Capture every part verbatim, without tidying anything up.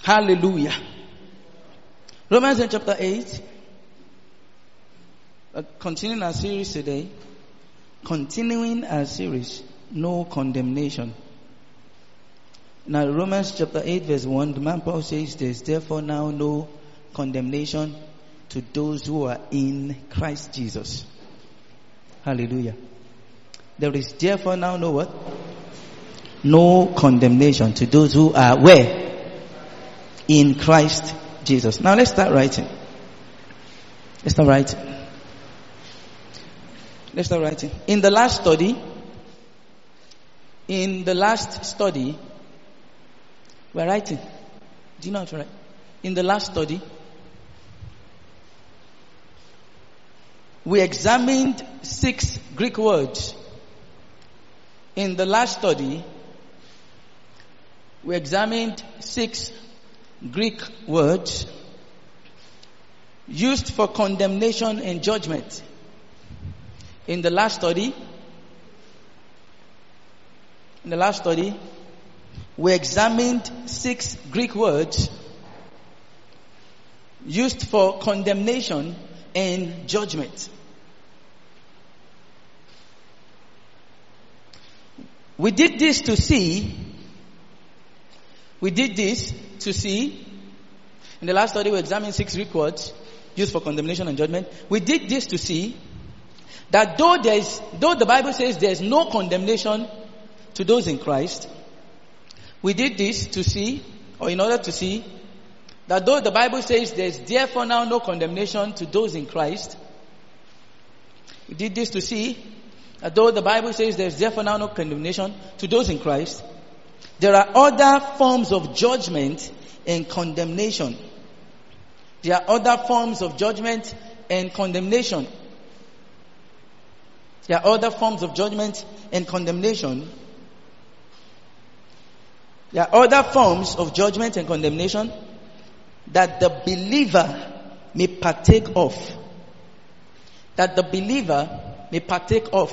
Hallelujah. Romans chapter eight. Uh, continuing our series today. Continuing our series. No condemnation. Now Romans chapter eight verse one. The man Paul says there's therefore now no condemnation to those who are in Christ Jesus. Hallelujah. There is therefore now no what? No condemnation to those who are where? In Christ Jesus. Now let's start writing. Let's start writing. Let's start writing. In the last study, in the last study, we're writing. Do you know how to write? In the last study, we examined six Greek words. In the last study, we examined six Greek words used for condemnation and judgment. In the last study, in the last study, we examined six Greek words used for condemnation and judgment. We did this to see, we did this to see, in the last study we examined six Greek words used for condemnation and judgment. We did this to see that though there is, though the Bible says there is no condemnation to those in Christ, we did this to see, or in order to see, that though the Bible says there is therefore now no condemnation to those in Christ, we did this to see that though the Bible says there is therefore now no condemnation to those in Christ, there are other forms of judgment and condemnation. There are other forms of judgment and condemnation. There are other forms of judgment and condemnation. There are other forms of judgment and condemnation that the believer may partake of. That the believer may partake of.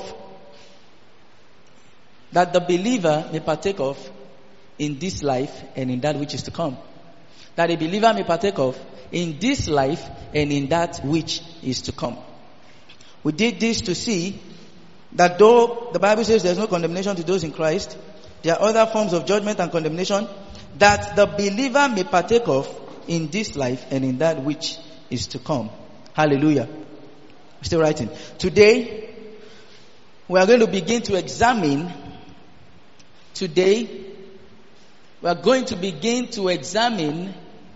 That the believer may partake of in this life and in that which is to come. That a believer may partake of in this life and in that which is to come. We did this to see that though the Bible says there is no condemnation to those in Christ, there are other forms of judgment and condemnation that the believer may partake of in this life and in that which is to come. Hallelujah. We're still writing. Today, we are going to begin to examine, today, we are going to begin to examine,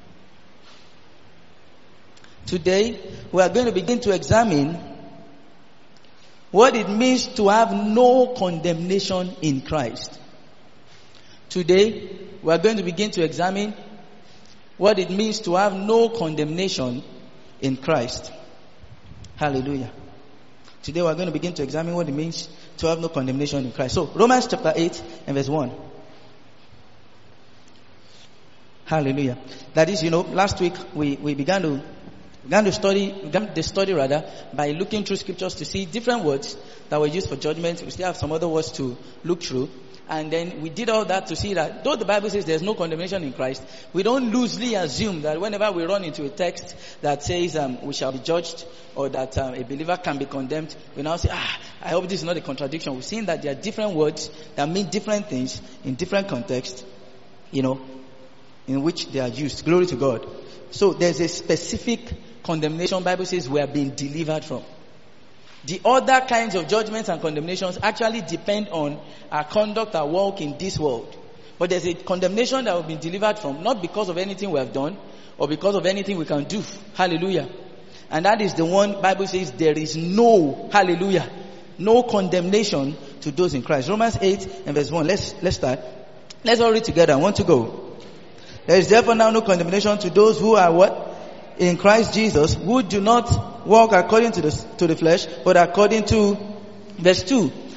today, we are going to begin to examine what it means to have no condemnation in Christ. Today, we are going to begin to examine what it means to have no condemnation in Christ. Hallelujah. Today, we are going to begin to examine what it means to have no condemnation in Christ. So, Romans chapter eight and verse one. Hallelujah. That is, you know, last week we, we began to began to study, began the study rather, by looking through scriptures to see different words that were used for judgment. We still have some other words to look through. And then we did all that to see that though the Bible says there's no condemnation in Christ, we don't loosely assume that whenever we run into a text that says um, we shall be judged, or that um, a believer can be condemned, we now say, ah, I hope this is not a contradiction. We've seen that there are different words that mean different things in different contexts, you know, in which they are used. Glory to God. So there's a specific condemnation Bible says we are being delivered from. The other kinds of judgments and condemnations actually depend on our conduct, our walk in this world. But there's a condemnation that we've been delivered from, not because of anything we have done, or because of anything we can do. Hallelujah. And that is the one Bible says there is no, hallelujah, no condemnation to those in Christ. Romans eight and verse one. Let's, let's start. Let's all read together. I want to go. There is therefore now no condemnation to those who are what? In Christ Jesus, who do not walk according to the, to the flesh, but according to, verse two.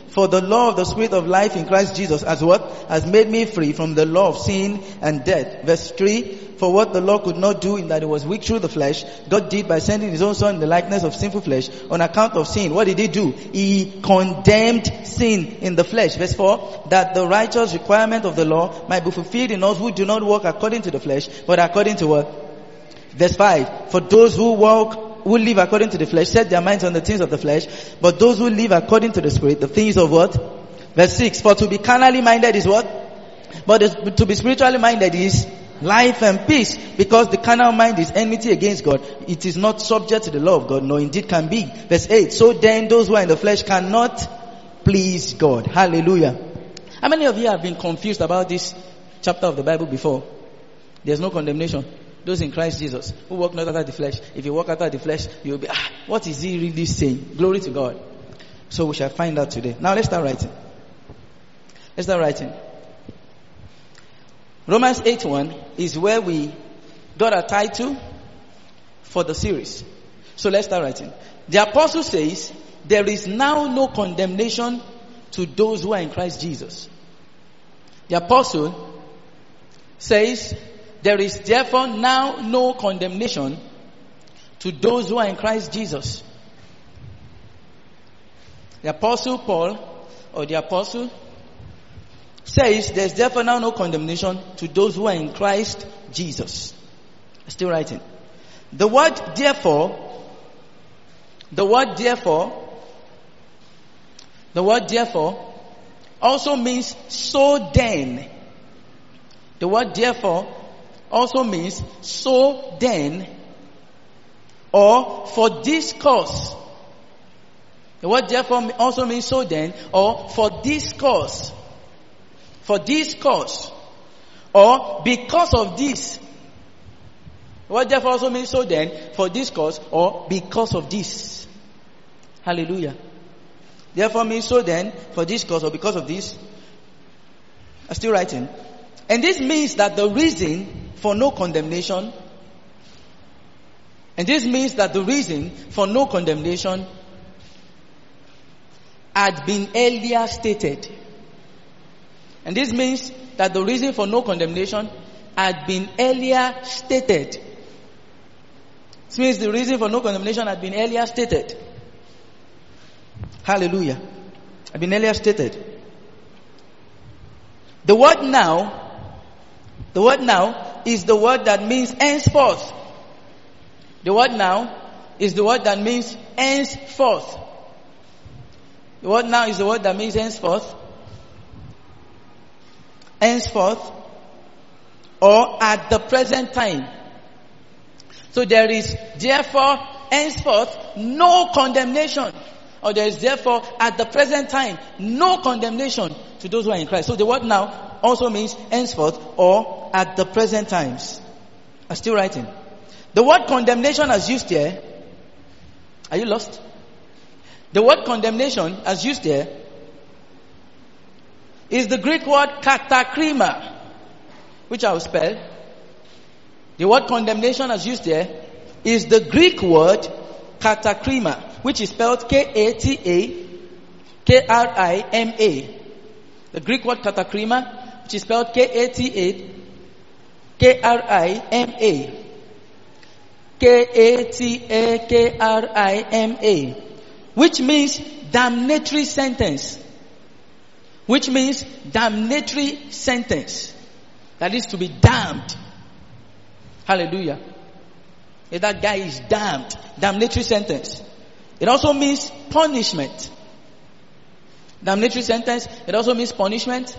For the law of the Spirit of life in Christ Jesus has what? Has made me free from the law of sin and death. Verse three, for what the law could not do in that it was weak through the flesh, God did by sending his own son in the likeness of sinful flesh on account of sin. What did he do? He condemned sin in the flesh. Verse four, that the righteous requirement of the law might be fulfilled in us who do not walk according to the flesh, but according to what? Verse five, for those who walk who live according to the flesh set their minds on the things of the flesh, but those who live according to the Spirit, the things of what? Verse six, for to be carnally minded is what? But to be spiritually minded is life and peace, because the carnal mind is enmity against God. It is not subject to the law of God, nor indeed can be. Verse eight, so then those who are in the flesh cannot please God. Hallelujah. How many of you have been confused about this chapter of the Bible before? There's no condemnation. Those in Christ Jesus, who walk not after the flesh. If you walk after the flesh, you will be, ah, what is he really saying? Glory to God. So we shall find out today. Now let's start writing. Let's start writing. Romans eight one is where we got a title for the series. So let's start writing. The apostle says, there is now no condemnation to those who are in Christ Jesus. The apostle says, there is therefore now no condemnation to those who are in Christ Jesus. The apostle Paul, or the apostle, says there's therefore now no condemnation to those who are in Christ Jesus. Still writing. The word therefore, the word therefore, the word therefore also means so then. The word therefore also means so then, or for this cause. The word therefore also means so then, or for this cause. For this cause, or because of this. The word therefore also means so then, for this cause, or because of this. Hallelujah. Therefore means so then, for this cause, or because of this. I'm still writing. And this means that the reason for no condemnation, and this means that the reason for no condemnation had been earlier stated. And this means that the reason for no condemnation had been earlier stated. This means the reason for no condemnation had been earlier stated. Hallelujah. Had been earlier stated. The word now, the word now is the word that means henceforth. The word now is the word that means henceforth. The word now is the word that means henceforth. Henceforth, or at the present time. So there is therefore henceforth no condemnation, or there is therefore at the present time no condemnation to those who are in Christ. So the word now also means henceforth or at the present times. I'm still writing. The word condemnation as used here, are you lost? The word condemnation as used here is the Greek word katakrima, which I will spell. The word condemnation as used here is the Greek word katakrima, which is spelled K A T A K R I M A. The Greek word katakrima, which is spelled K A T A K R I M A. K A T A K R I M A. Which means damnatory sentence. Which means damnatory sentence. That is to be damned. Hallelujah. If that guy is damned. Damnatory sentence. It also means punishment. Damnatory sentence. It also means punishment.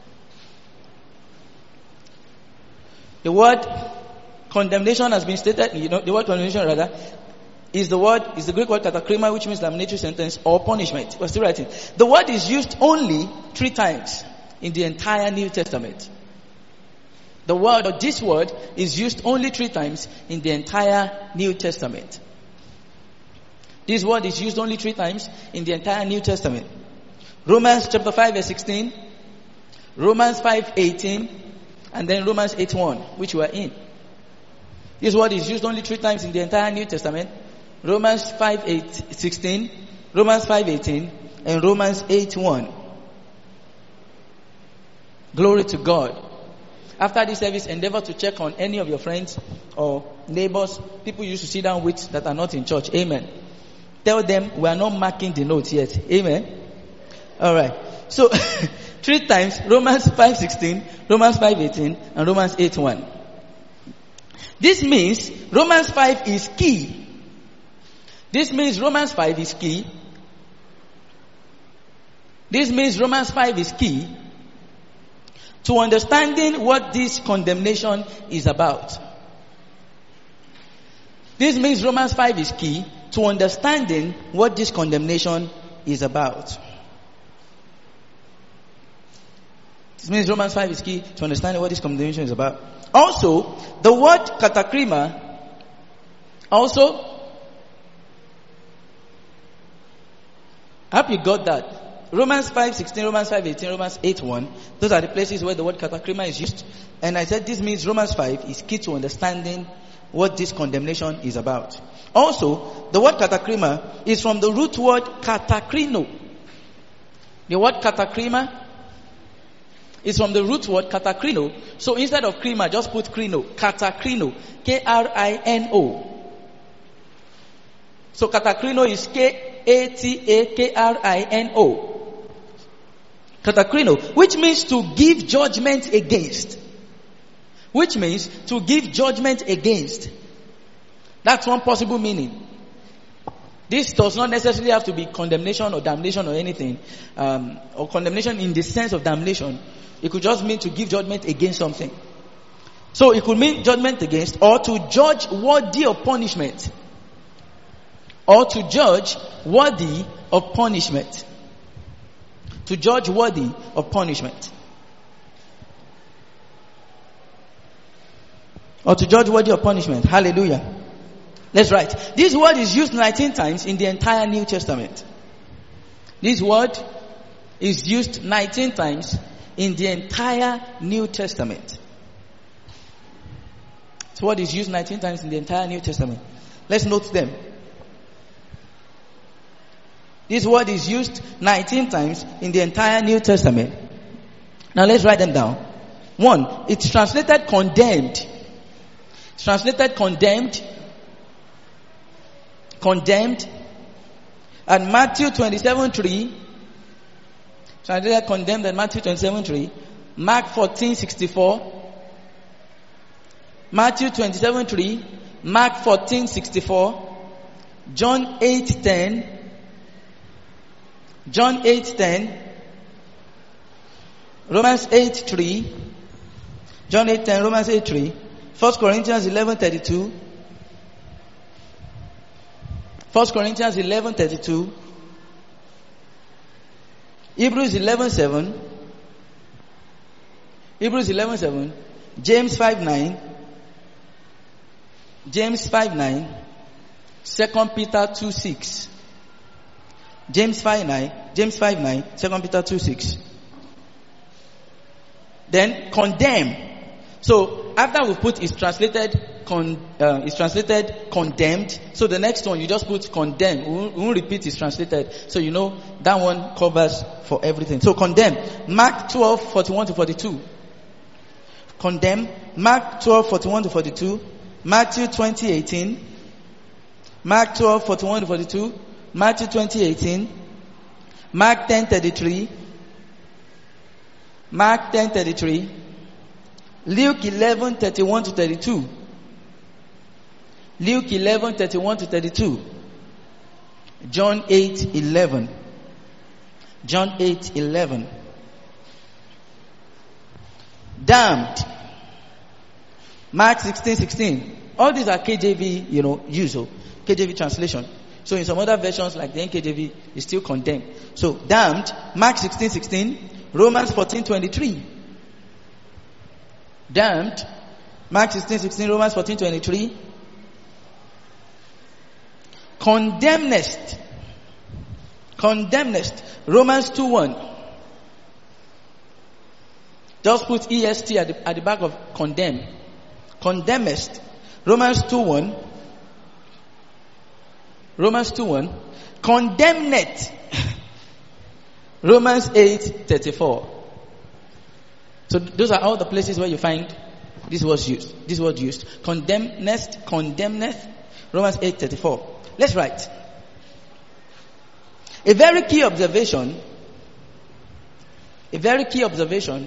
The word condemnation has been stated, you know, the word condemnation rather, is the word, is the Greek word katakrima, which means damnatory sentence or punishment. We're still writing. The word is used only three times in the entire New Testament. The word, or this word, is used only three times in the entire New Testament. This word is used only three times in the entire New Testament. Romans chapter five verse sixteen, Romans five eighteen, and then Romans eight one, which we are in. This word is used only three times in the entire New Testament. Romans five sixteen, Romans five eighteen, in Romans eight one. Glory to God. After this service, endeavor to check on any of your friends or neighbors, people you used to sit down with that are not in church. Amen. Tell them we are not marking the notes yet. Amen. Alright. So, three times, Romans five sixteen, Romans five eighteen, and Romans eight one. This means Romans five is key. This means Romans five is key. This means Romans five is key to understanding what this condemnation is about. This means Romans five is key to understanding what this condemnation is about. This means Romans five is key to understanding what this condemnation is about. Also, the word katakrima, also, I hope you got that. Romans five sixteen, Romans five eighteen, Romans eight one. Those are the places where the word katakrima is used. And I said this means Romans five is key to understanding what this condemnation is about. Also, the word katakrima is from the root word katakrino. The word katakrima is from the root word katakrino. So instead of krima, just put krino. Katakrino. K R I N O. So katakrino is K A T A K R I N O. Katakrino, which means to give judgment against. Which means to give judgment against. That's one possible meaning. This does not necessarily have to be condemnation or damnation or anything. Um, or condemnation in the sense of damnation. It could just mean to give judgment against something. So it could mean judgment against, or to judge worthy of punishment. Or to judge worthy of punishment. To judge worthy of punishment. Or to judge worthy of punishment. Hallelujah. Let's write. This word is used nineteen times in the entire New Testament. This word is used nineteen times in the entire New Testament. This word is used nineteen times in the entire New Testament. Let's note them. This word is used nineteen times in the entire New Testament. Now let's write them down. One, it's translated condemned. It's translated condemned. Condemned. At Matthew twenty-seven three. Translated condemned at Matthew twenty-seven three. Mark fourteen sixty-four. Matthew twenty-seven three. Mark fourteen sixty-four. John eight ten. John eight ten. Romans eight three. John eight ten, Romans eight three. First Corinthians eleven thirty-two. First Corinthians eleven thirty-two. Hebrews eleven seven. Hebrews eleven seven. James five nine. James five nine. Second Peter two six. James five nine. James five nine. Second Peter two six. Then condemn. So after we put is translated con uh, is translated condemned. So the next one you just put condemn. We won't, we won't repeat is translated. So you know that one covers for everything. So condemn. Mark twelve forty-one to forty-two. Condemn. Mark twelve forty-one to forty-two. Matthew twenty eighteen. Mark twelve forty-one to forty-two. Matthew twenty eighteen. Mark ten thirty-three. Mark ten thirty-three. Luke eleven thirty-one to thirty-two. Luke eleven thirty-one to thirty-two. John eight eleven. John eight eleven. Damned. Mark sixteen sixteen. All these are K J V, you know, usual K J V translation. So in some other versions like the N K J V, it's still condemned. So damned. Mark sixteen sixteen. Romans fourteen twenty-three. Damned. Mark sixteen sixteen. Romans fourteen twenty-three. Condemnest. Condemnest. Romans two one. Just put E S T at the, at the back of condemn. Condemnest. Romans two one. Romans two one. Condemned. Romans eight thirty-four. So those are all the places where you find this word used. This word used. Condemnest, condemneth. Romans eight thirty-four. Let's write. A very key observation. A very key observation.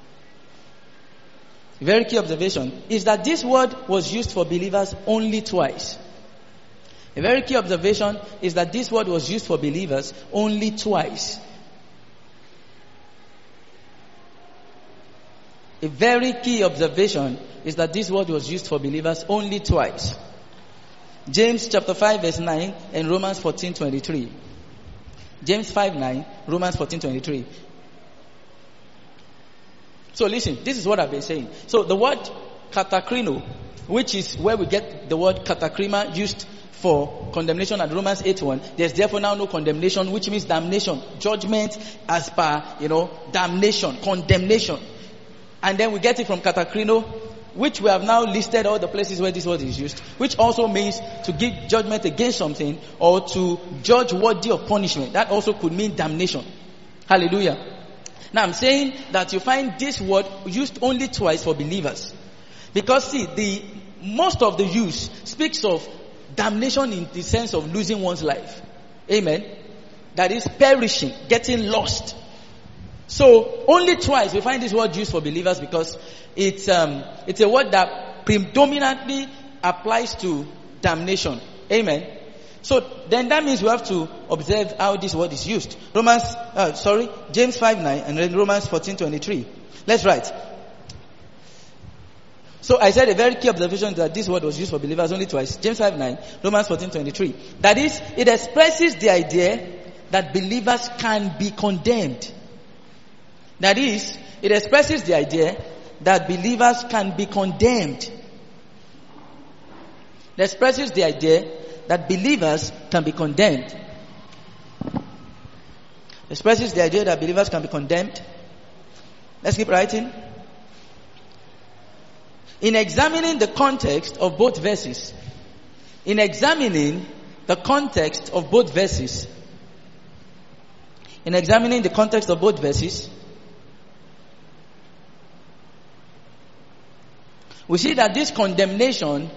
A very key observation is that this word was used for believers only twice. A very key observation is that this word was used for believers only twice. A very key observation is that this word was used for believers only twice. James chapter five verse nine and Romans fourteen twenty-three. James five nine, Romans fourteen twenty-three. So listen, this is what I've been saying. So the word katakrino, which is where we get the word katakrima used for condemnation at Romans eight one, there's therefore now no condemnation, which means damnation, judgment as per, you know, damnation, condemnation. And then we get it from katakrino, which we have now listed all the places where this word is used, which also means to give judgment against something or to judge worthy of punishment. That also could mean damnation. Hallelujah. Now I'm saying that you find this word used only twice for believers. Because see, the most of the use speaks of damnation in the sense of losing one's life. Amen. That is perishing, getting lost. So only twice we find this word used for believers because it's um it's a word that predominantly applies to damnation. Amen. So then that means we have to observe how this word is used. Romans, uh, sorry, James five nine and then Romans fourteen twenty-three. Let's write. So I said a very key observation that this word was used for believers only twice. James five nine, Romans fourteen twenty-three. That is, it expresses the idea that believers can be condemned. That is, it expresses the idea that believers can be condemned. It expresses the idea that believers can be condemned. It expresses the idea that believers can be condemned. Let's keep writing. In examining the context of both verses, in examining the context of both verses, in examining the context of both verses, we see that this condemnation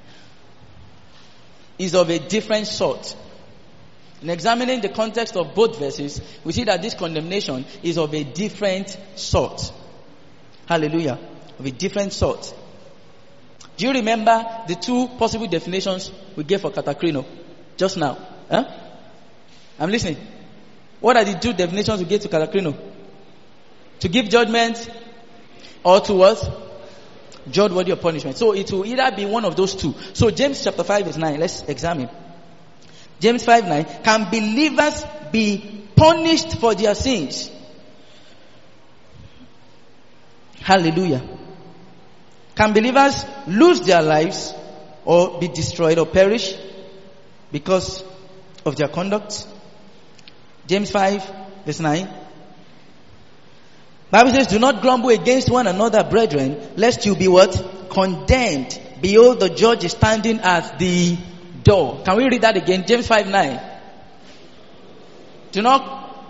is of a different sort. In examining the context of both verses, we see that this condemnation is of a different sort. Hallelujah. Of a different sort. Do you remember the two possible definitions we gave for katakrino just now? Huh? I'm listening. What are the two definitions we gave to katakrino? To give judgment or to what? Judge worthy of punishment. So it will either be one of those two. So James chapter five verse nine, let's examine. James five nine, can believers be punished for their sins? Hallelujah. Can believers lose their lives or be destroyed or perish because of their conduct? James five verse nine. Bible says, do not grumble against one another, brethren, lest you be what? Condemned. Behold, the judge is standing at the door. Can we read that again? James five nine. Do not,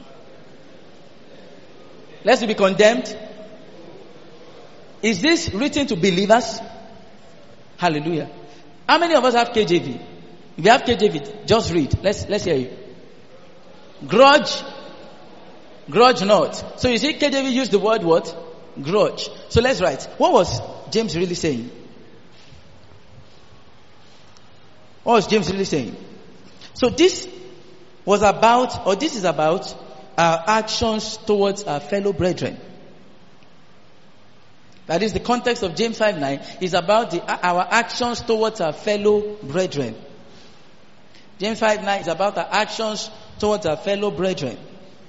lest you be condemned. Is this written to believers? Hallelujah. How many of us have K J V? If you have K J V, just read. Let's, let's hear you. Grudge. Grudge not. So you see K J V used the word what? Grudge. So let's write. What was James really saying? What was James really saying? So this was about, or this is about our actions towards our fellow brethren. That is, the context of James five nine is about the, our actions towards our fellow brethren. James five nine is about our actions towards our fellow brethren.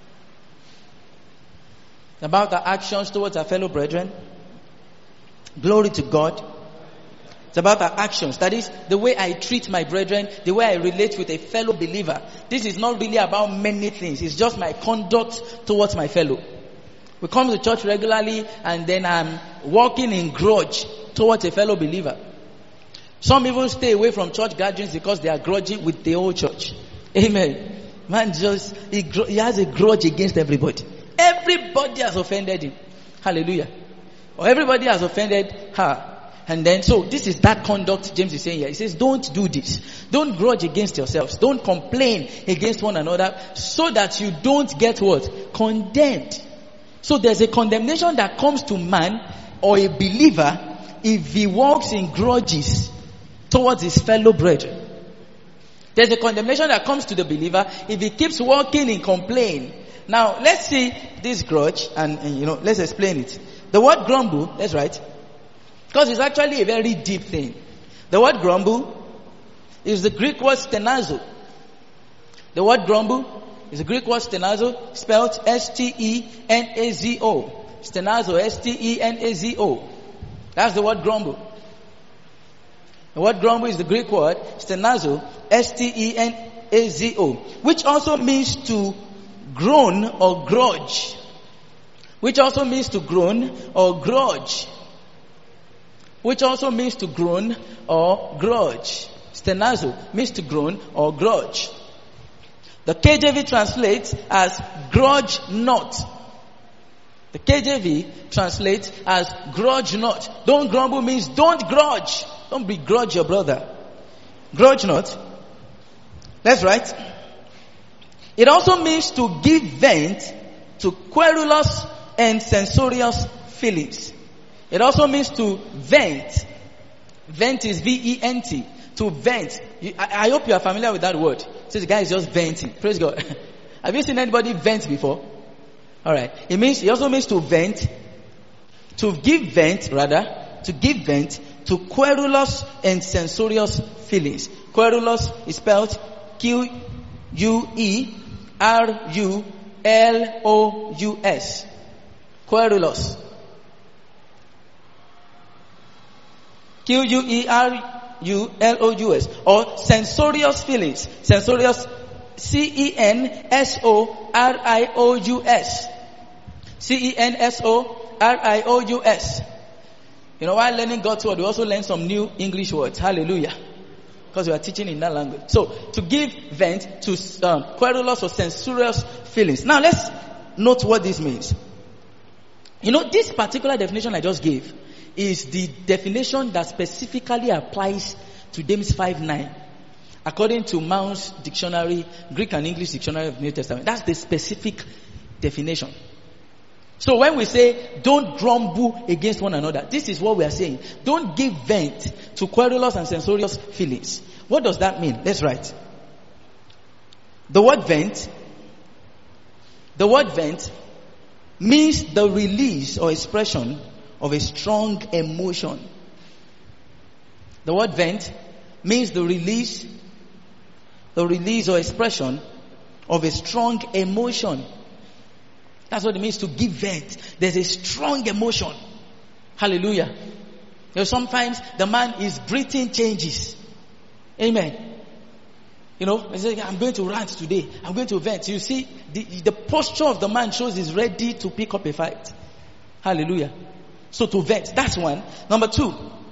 About our actions towards our fellow brethren. Glory to God. It's about our actions. That is, the way I treat my brethren, the way I relate with a fellow believer. This is not really about many things. It's just my conduct towards my fellow. We come to church regularly and then I'm walking in grudge towards a fellow believer. Some even stay away from church gatherings because they are grudgy with the whole church. Amen. Man just, he, he has a grudge against everybody. Everybody has offended him. Hallelujah. Or everybody has offended her. And then, so this is that conduct James is saying here. He says, don't do this. Don't grudge against yourselves. Don't complain against one another so that you don't get what? Condemned. So there's a condemnation that comes to man or a believer if he walks in grudges towards his fellow brethren. There's a condemnation that comes to the believer if he keeps walking in complaint. Now, let's see this grudge and, and you know, let's explain it. The word grumble, that's right. Because it's actually a very deep thing. The word grumble is the Greek word stenazo. The word grumble is the Greek word stenazo, spelled S T E N A Z O. Stenazo, S T E N A Z O. That's the word grumble. The word grumble is the Greek word stenazo, S T E N A Z O, which also means to groan or grudge. Which also means to groan or grudge. Which also means to groan or grudge. Stenazo means to groan or grudge. The K J V translates as grudge not. The K J V translates as grudge not. Don't grumble means don't grudge. Don't begrudge your brother. Grudge not. That's right. It also means to give vent to querulous and censorious feelings. It also means to vent. Vent is V E N T. To vent. You, I, I hope you are familiar with that word. So the guy is just venting. Praise God. Have you seen anybody vent before? Alright. It means, it also means to vent. To give vent, rather. To give vent to querulous and censorious feelings. Querulous is spelled Q U E R U L O U S. Querulous. Q U E R U L O U S. Or censorious feelings. Censorious, C E N S O R I O U S. C E N S O R I O U S. You know, while learning God's word, we also learn some new English words. Hallelujah. Because we are teaching in that language. So, to give vent to um, querulous or censorious feelings. Now, let's note what this means. You know, this particular definition I just gave is the definition that specifically applies to James five nine. According to Mount's dictionary, Greek and English dictionary of the New Testament. That's the specific definition. So when we say, don't grumble against one another, this is what we are saying. Don't give vent to querulous and censorious feelings. What does that mean? Let's write. The word vent, the word vent means the release or expression of a strong emotion. The word vent means the release, the release or expression of a strong emotion. That's what it means to give vent. There's a strong emotion. Hallelujah. You know, sometimes the man, his breathing changes. Amen. You know, he says, I'm going to rant today. I'm going to vent. You see, the, the posture of the man shows he's ready to pick up a fight. Hallelujah. So to vent, that's one. Number two,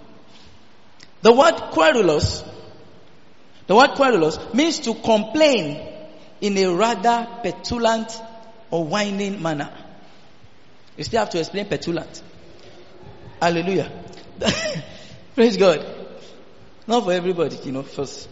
the word querulous, the word querulous means to complain in a rather petulant or whining manner. You still have to explain petulant. Hallelujah. Praise God. Not for everybody, you know, first.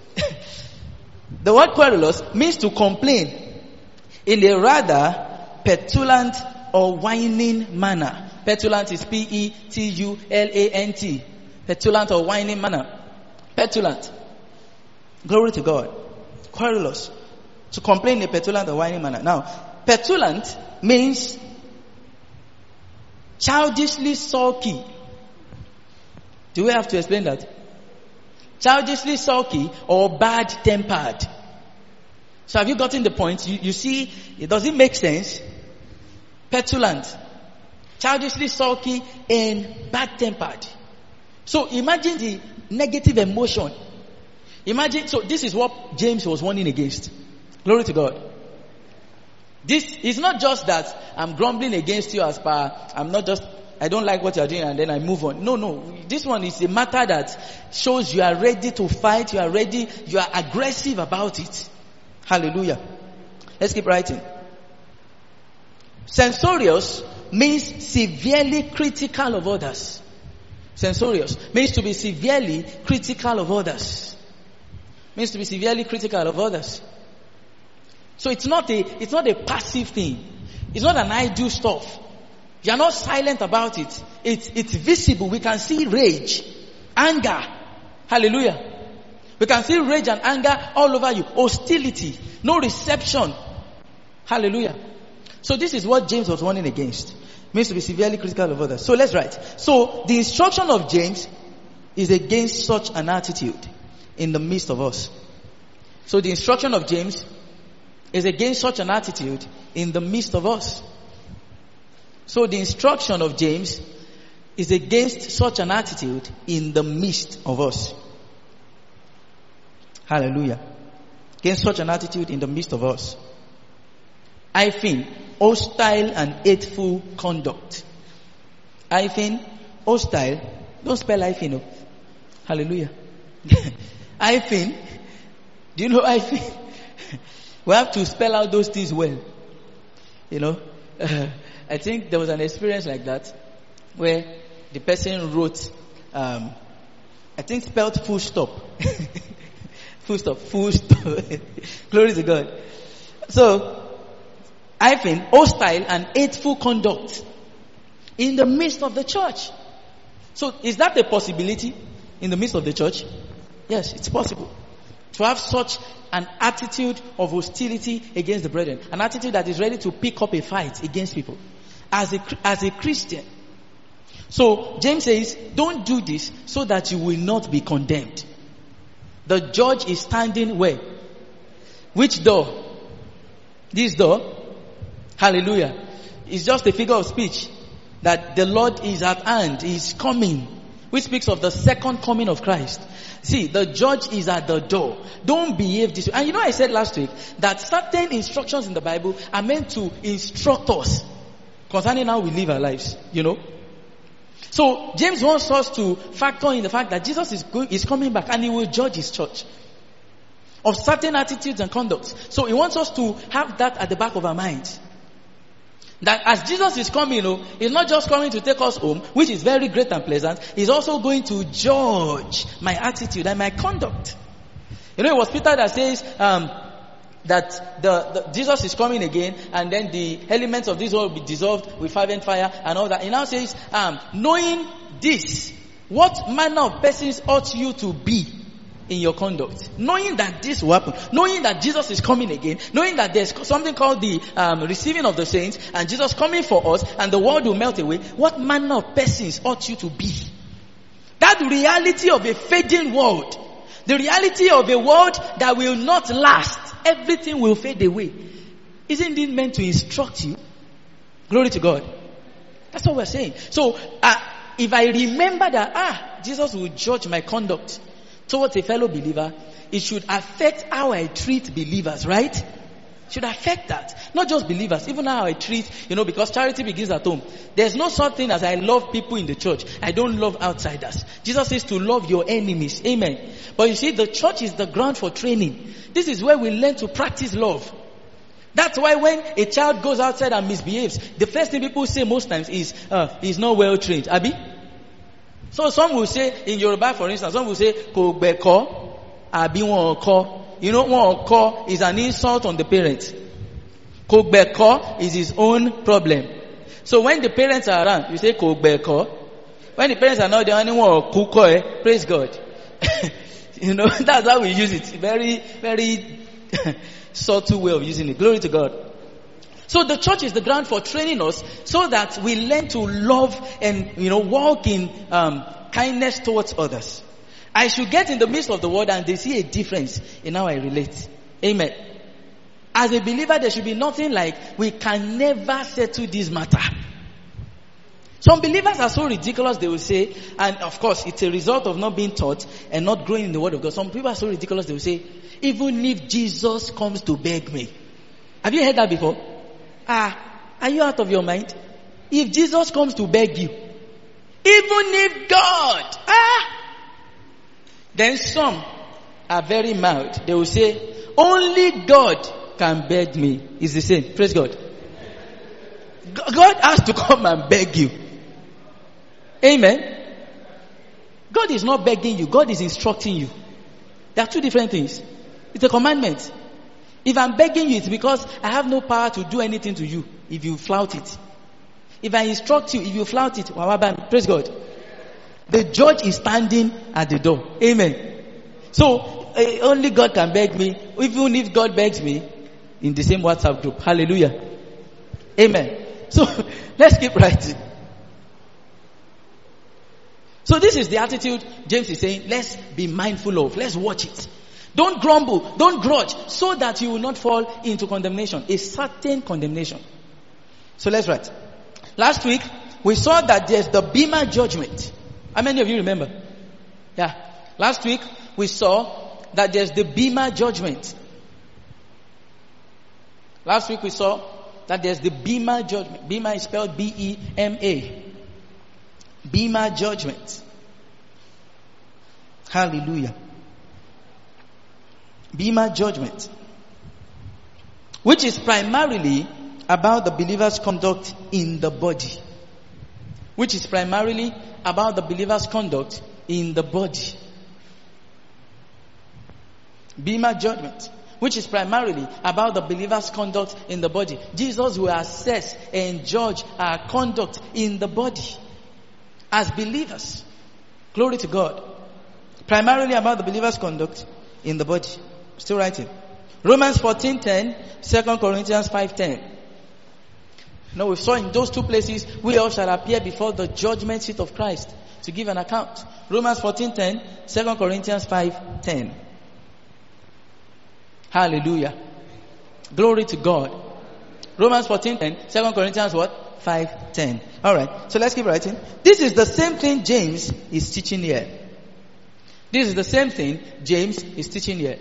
The word querulous means to complain in a rather petulant or whining manner. Petulant is P E T U L A N T. Petulant or whining manner. Petulant. Glory to God. Querulous. To complain in a petulant or whining manner. Now, petulant means childishly sulky. Do we have to explain that? Childishly sulky or bad-tempered. So have you gotten the point? You, you see, it doesn't make sense. Petulant. Childishly sulky and bad-tempered. So imagine the negative emotion. Imagine, so this is what James was warning against. Glory to God. This is not just that I'm grumbling against you as per, I'm not just, I don't like what you're doing and then I move on. No, no. This one is a matter that shows you are ready to fight, you are ready, you are aggressive about it. Hallelujah. Let's keep writing. Censorious means severely critical of others. Censorious means to be severely critical of others. Means to be severely critical of others. So it's not a, it's not a passive thing. It's not an idle stuff. You are not silent about it. It's, it's visible. We can see rage, anger. Hallelujah. We can see rage and anger all over you. Hostility. No reception. Hallelujah. So this is what James was warning against. Means to be severely critical of others. So let's write. So the instruction of James is against such an attitude in the midst of us. So the instruction of James is against such an attitude in the midst of us. So the instruction of James is against such an attitude in the midst of us. Hallelujah. Against such an attitude in the midst of us. Hyphen, hostile and hateful conduct. Hyphen, hostile. Don't spell hyphen. No. Hallelujah. Hyphen. Do you know hyphen? We have to spell out those things well. You know. Uh, I think there was an experience like that where the person wrote, um, I think spelled full stop. Full stop, full stop. Glory to God. So, hyphen, hostile and hateful conduct in the midst of the church. So, is that a possibility in the midst of the church? Yes, it's possible. To have such an attitude of hostility against the brethren. An attitude that is ready to pick up a fight against people. As a, as a Christian. So, James says, don't do this so that you will not be condemned. The judge is standing where? Which door? This door? Hallelujah. It's just a figure of speech that the Lord is at hand, He is coming, which speaks of the second coming of Christ. See, the judge is at the door. Don't behave this way. And you know, I said last week that certain instructions in the Bible are meant to instruct us concerning how we live our lives, you know. So, James wants us to factor in the fact that Jesus is going, is coming back and He will judge His church of certain attitudes and conducts. So, He wants us to have that at the back of our minds. That as Jesus is coming, you know, He's not just coming to take us home, which is very great and pleasant. He's also going to judge my attitude and my conduct. You know, it was Peter that says, um, that the, the Jesus is coming again, and then the elements of this world will be dissolved with fervent fire and all that. He now says, um, knowing this, what manner of persons ought you to be in your conduct? Knowing that this will happen, knowing that Jesus is coming again, knowing that there's something called the um, receiving of the saints, and Jesus coming for us, and the world will melt away. What manner of persons ought you to be? That reality of a fading world, the reality of a world that will not last. Everything will fade away. Isn't it meant to instruct you? Glory to God. That's what we're saying. So, uh, if I remember that, ah, Jesus will judge my conduct towards a fellow believer, it should affect how I treat believers, right? It should affect that. Not just believers, even how I treat, you know, because charity begins at home. There's no such thing as I love people in the church. I don't love outsiders. Jesus says to love your enemies. Amen. But you see, the church is the ground for training. This is where we learn to practice love. That's why when a child goes outside and misbehaves, the first thing people say most times is, uh, he's not well trained. Abi? So some will say, in Yoruba for instance, some will say, ko gbeko, abi won ko. You know, won ko is an insult on the parents. Ko gbeko is his own problem. So when the parents are around, you say ko gbeko. When the parents are not the only one, kuko, eh, praise God. You know, that's how we use it. Very, very subtle way of using it. Glory to God. So the church is the ground for training us so that we learn to love and, you know, walk in um, kindness towards others. I should get in the midst of the world and they see a difference in how I relate. Amen. As a believer, there should be nothing like, we can never settle this matter. Some believers are so ridiculous, they will say, and of course, it's a result of not being taught and not growing in the Word of God. Some people are so ridiculous, they will say, even if Jesus comes to beg me. Have you heard that before? Ah, are you out of your mind? If Jesus comes to beg you, even if God, ah, then some are very mild. They will say, only God can beg me is the same. Praise God. God has to come and beg you. Amen. God is not begging you. God is instructing you. There are two different things. It's a commandment. If I'm begging you, it's because I have no power to do anything to you if you flout it. If I instruct you, if you flout it, praise God. The judge is standing at the door. Amen. So, uh, only God can beg me. Even if God begs me, in the same WhatsApp group. Hallelujah. Amen. So, let's keep writing. So this is the attitude James is saying, let's be mindful of. Let's watch it. Don't grumble. Don't grudge. So that you will not fall into condemnation. A certain condemnation. So let's write. Last week, we saw that there's the Bema judgment. How many of you remember? Yeah. Last week, we saw that there's the Bema judgment. Last week, we saw that there's the Bema judgment. Bema is spelled B E M A. Bema judgment. Hallelujah. Bema judgment. Which is primarily about the believer's conduct in the body. Which is primarily about the believer's conduct in the body. Bema judgment. Which is primarily about the believer's conduct in the body. Jesus will assess and judge our conduct in the body. As believers. Glory to God. Primarily about the believer's conduct in the body. Still writing. Romans fourteen ten, Second Corinthians five ten. Now we saw in those two places, we all shall appear before the judgment seat of Christ to give an account. Romans fourteen ten, Second Corinthians five ten. Hallelujah. Glory to God. Romans fourteen ten, Second Corinthians what? five ten. Alright, so let's keep writing. This is the same thing James is teaching here. This is the same thing James is teaching here.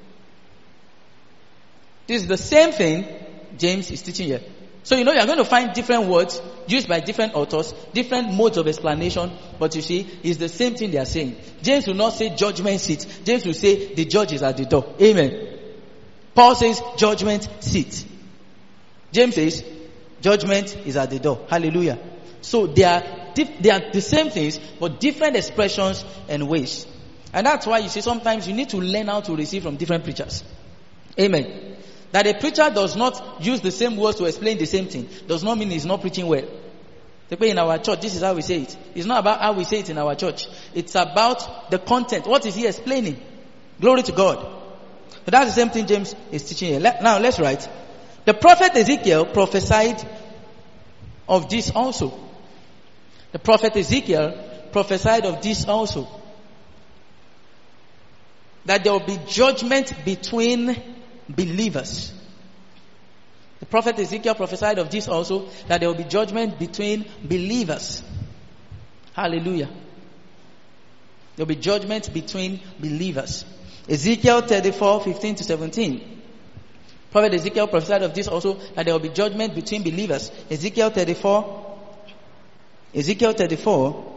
This is the same thing James is teaching here. So you know you're going to find different words used by different authors, different modes of explanation, but you see, it's the same thing they are saying. James will not say judgment seat. James will say the judge is at the door. Amen. Paul says judgment seat. James says judgment is at the door. Hallelujah. So they are diff- they are the same things, but different expressions and ways. And that's why you see sometimes you need to learn how to receive from different preachers. Amen. That a preacher does not use the same words to explain the same thing does not mean he's not preaching well. In our church, this is how we say it. It's not about how we say it in our church. It's about the content. What is he explaining? Glory to God. So that's the same thing James is teaching here. Let, now let's write. The prophet Ezekiel prophesied of this also. The prophet Ezekiel prophesied of this also. That there will be judgment between believers. The prophet Ezekiel prophesied of this also, that there will be judgment between believers. Hallelujah. There will be judgment between believers. Ezekiel thirty-four fifteen to seventeen. Prophet Ezekiel prophesied of this also, that there will be judgment between believers. Ezekiel thirty-four. Ezekiel thirty-four.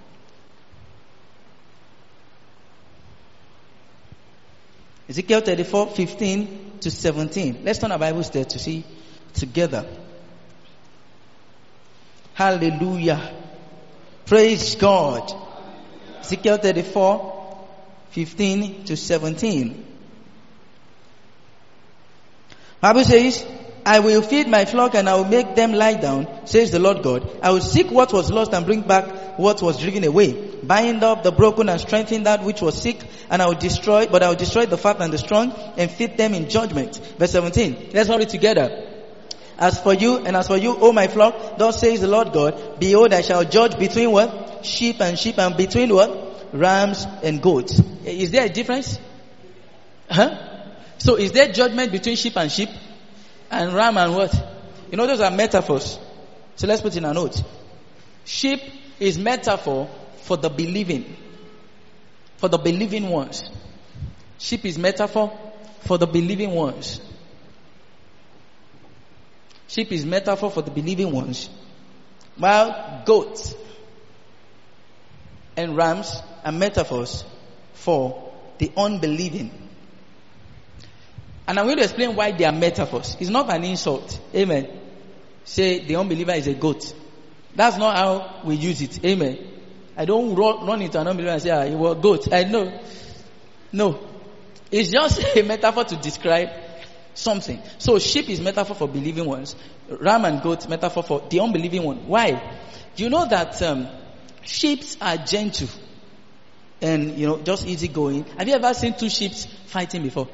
Ezekiel thirty-four fifteen to seventeen. Let's turn our Bibles there to see together. Hallelujah. Praise God. Ezekiel thirty-four fifteen to seventeen. Bible says, I will feed my flock and I will make them lie down, says the Lord God. I will seek what was lost and bring back what was driven away. Bind up the broken and strengthen that which was sick, and I will destroy, but I will destroy the fat and the strong and feed them in judgment. Verse seventeen. Let's hold it together. As for you, and as for you, O my flock, thus says the Lord God, behold, I shall judge between what? Sheep and sheep, and between what? Rams and goats. Is there a difference? Huh? So is there judgment between sheep and sheep? And ram and what? You know, those are metaphors. So let's put in a note. Sheep is metaphor for the believing. For the believing ones. Sheep is metaphor for the believing ones. Sheep is metaphor for the believing ones. While goats and rams are metaphors for the unbelieving. And I'm going to explain why they are metaphors. It's not an insult. Amen. Say the unbeliever is a goat. That's not how we use it. Amen. I don't run, run into an unbeliever and say, ah, you were a goat. I know. No. It's just a metaphor to describe something. So sheep is metaphor for believing ones. Ram and goat metaphor for the unbelieving one. Why? Do you know that um, sheep are gentle and, you know, just easygoing? Have you ever seen two sheep fighting before?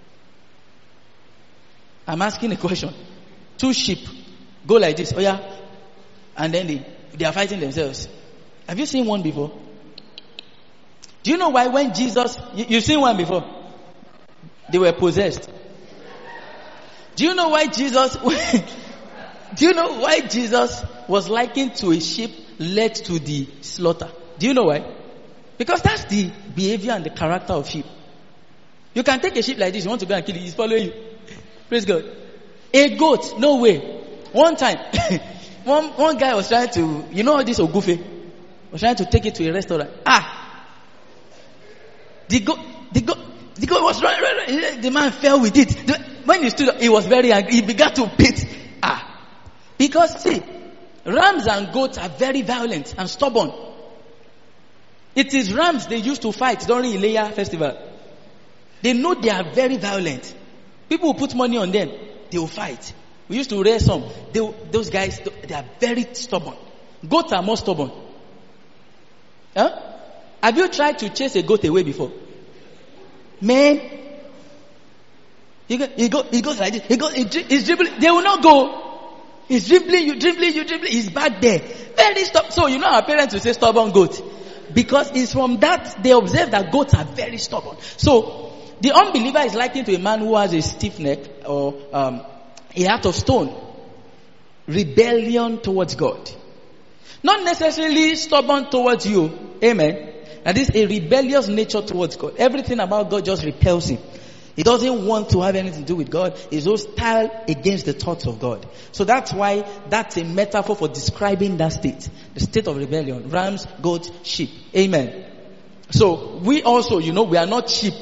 I'm asking a question. Two sheep go like this, oh yeah, and then they, they are fighting themselves. Have you seen one before? Do you know why when Jesus, you, you've seen one before? They were possessed. Do you know why Jesus, do you know why Jesus was likened to a sheep led to the slaughter? Do you know why? Because that's the behavior and the character of sheep. You can take a sheep like this, you want to go and kill it, he's following you. Praise God. A goat, no way. One time, one one guy was trying to, you know this Ogufe, was trying to take it to a restaurant. Ah, the goat, the goat, the goat was running, running, running. The man fell with it. The, when he stood up, he was very angry. He began to beat. Ah, because see, rams and goats are very violent and stubborn. It is rams they used to fight during Ileya festival. They know they are very violent. People who put money on them, they will fight. We used to raise some. They, those guys, they are very stubborn. Goats are more stubborn. Huh? Have you tried to chase a goat away before? Man, he go, he go, he goes like this. He goes, he, he's dribbling. They will not go. He's dribbling, you dribbling, you dribbling. He's back there. Very stubborn. So you know our parents will say stubborn goat, because it's from that they observe that goats are very stubborn. So the unbeliever is likened to a man who has a stiff neck or um, a heart of stone. Rebellion towards God. Not necessarily stubborn towards you. Amen. That is a rebellious nature towards God. Everything about God just repels him. He doesn't want to have anything to do with God. He's hostile against the thoughts of God. So that's why that's a metaphor for describing that state. The state of rebellion. Rams, goats, sheep. Amen. So we also, you know, we are not sheep.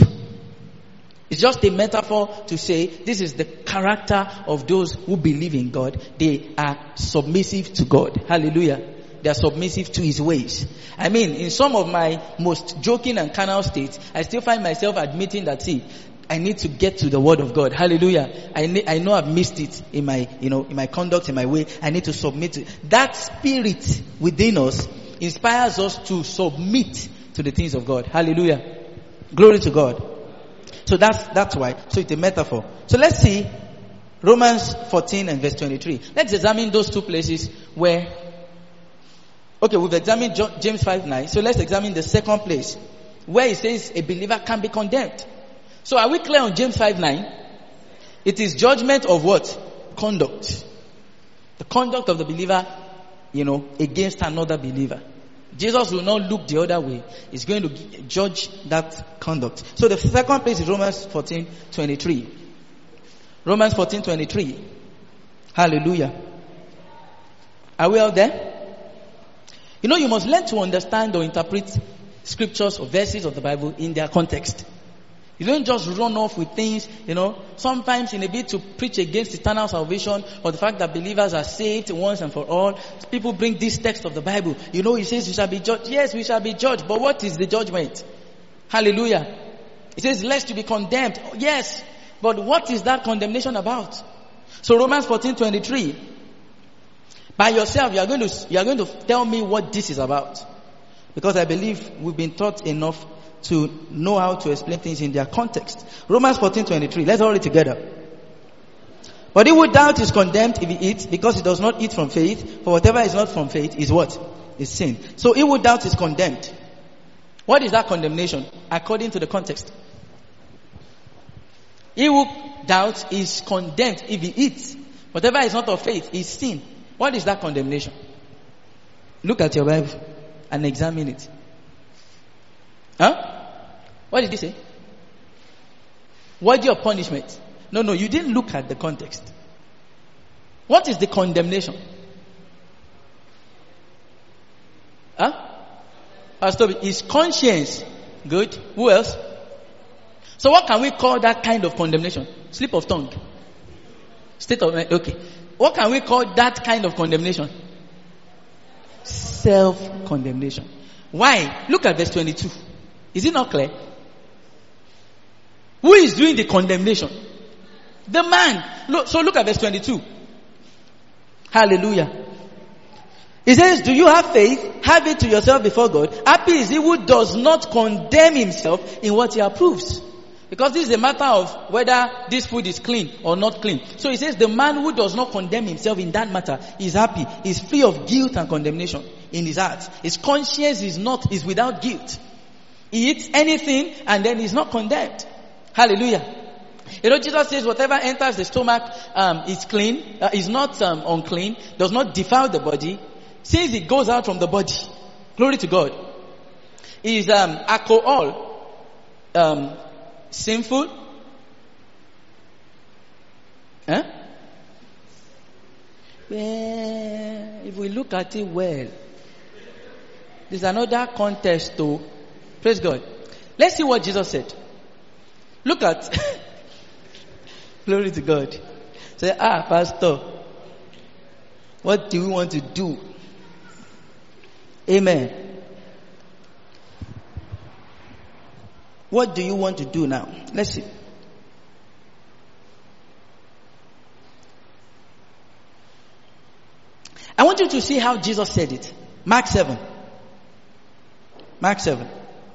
It's just a metaphor to say this is the character of those who believe in God. They are submissive to God. Hallelujah. They are submissive to his ways. I mean, in some of my most joking and carnal states, I still find myself admitting that, see, I need to get to the word of God. Hallelujah. I ne- I know I've missed it in my, you know, in my conduct, in my way. I need to submit to that spirit within us inspires us to submit to the things of God. Hallelujah. Glory to God. So that's, that's why. So it's a metaphor. So let's see Romans fourteen and verse twenty-three. Let's examine those two places where, okay, we've examined James five nine. So let's examine the second place where it says a believer can be condemned. So are we clear on James five nine? It is judgment of what? Conduct. The conduct of the believer, you know, against another believer. Jesus will not look the other way. He's going to judge that conduct. So the second place is Romans fourteen twenty-three. Romans fourteen twenty-three. Hallelujah. Are we out there? You know, you must learn to understand or interpret scriptures or verses of the Bible in their context. You don't just run off with things, you know. Sometimes in a bid to preach against eternal salvation or the fact that believers are saved once and for all, people bring this text of the Bible. You know, it says we shall be judged. Yes, we shall be judged. But what is the judgment? Hallelujah. It says lest you be condemned. Yes. But what is that condemnation about? So Romans fourteen twenty-three. By yourself, you are going to, you are going to tell me what this is about. Because I believe we've been taught enough to know how to explain things in their context. Romans fourteen twenty-three. Let's all read together. But he who doubts is condemned if he eats, because he does not eat from faith. For whatever is not from faith is what? Is sin. So he who doubts is condemned. What is that condemnation? According to the context. He who doubts is condemned if he eats. Whatever is not of faith is sin. What is that condemnation? Look at your Bible and examine it. Huh? What did he say? What is your punishment? No, no, you didn't look at the context. What is the condemnation? Huh? Pastor, is conscience good? Who else? So what can we call that kind of condemnation? Slip of tongue. State of, okay. What can we call that kind of condemnation? Self-condemnation. Why? Look at verse twenty-two. Is it not clear? Who is doing the condemnation? The man. Look, so look at verse twenty-two. Hallelujah. He says, do you have faith? Have it to yourself before God. Happy is he who does not condemn himself in what he approves. Because this is a matter of whether this food is clean or not clean. So he says the man who does not condemn himself in that matter is happy, is free of guilt and condemnation in his heart. His conscience is not, is without guilt. He eats anything and then he's not condemned. Hallelujah. You know, Jesus says whatever enters the stomach um, is clean, uh, is not um, unclean, does not defile the body, since it goes out from the body. Glory to God. Is um, alcohol um, sinful? Huh? Well, if we look at it well, there's another context too. Praise God. Let's see what Jesus said. Look at glory to God. Say, ah, Pastor, what do we want to do? Amen. What do you want to do now? Let's see. I want you to see how Jesus said it. Mark seven. Mark seven.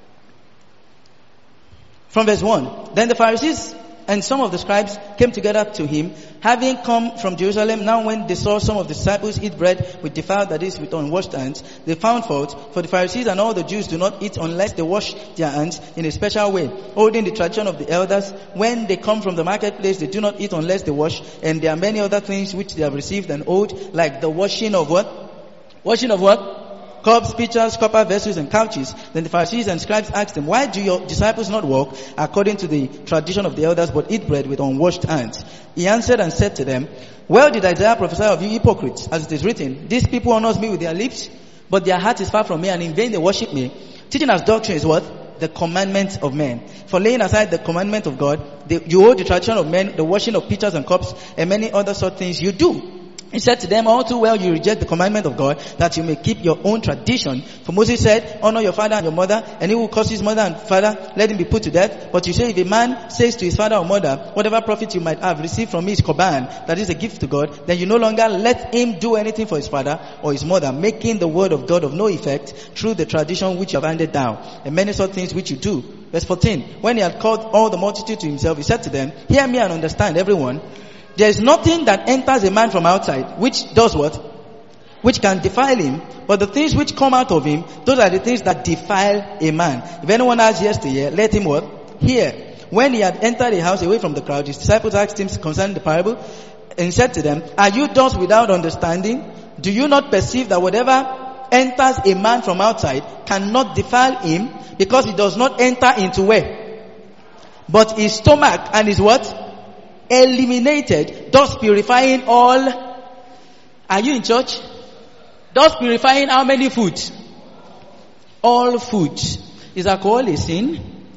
From verse one. Then the Pharisees and some of the scribes came together to him, having come from Jerusalem. Now when they saw some of the disciples eat bread with defiled, that is, with unwashed hands, they found fault. For the Pharisees and all the Jews do not eat unless they wash their hands in a special way, holding the tradition of the elders. When they come from the marketplace, they do not eat unless they wash. And there are many other things which they have received and owed, like the washing of what? Washing of what? Cups, pitchers, copper vessels, and couches. Then the Pharisees and scribes asked him, why do your disciples not walk according to the tradition of the elders, but eat bread with unwashed hands? He answered and said to them, well did Isaiah prophesy of you hypocrites, as it is written, these people honor me with their lips, but their heart is far from me, and in vain they worship me. Teaching as doctrine is what? The commandment of men. For laying aside the commandment of God, they, you hold the tradition of men, the washing of pitchers and cups, and many other sort things you do. He said to them, all too well you reject the commandment of God, that you may keep your own tradition. For Moses said, honor your father and your mother, and he who curses mother and father, let him be put to death. But you say, if a man says to his father or mother, whatever profit you might have received from me is korban, that is a gift to God, then you no longer let him do anything for his father or his mother, making the word of God of no effect through the tradition which you have handed down, and many such things which you do. Verse fourteen, when he had called all the multitude to himself, he said to them, hear me and understand, everyone. There is nothing that enters a man from outside, which does what? Which can defile him, but the things which come out of him, those are the things that defile a man. If anyone has ears to hear, let him what? Hear. When he had entered a house away from the crowd, his disciples asked him concerning the parable, and he said to them, are you thus without understanding? Do you not perceive that whatever enters a man from outside cannot defile him, because it does not enter into where? But his stomach and his what? Eliminated, thus purifying all. Are you in church? Thus purifying how many foods? All foods. Is alcohol a sin?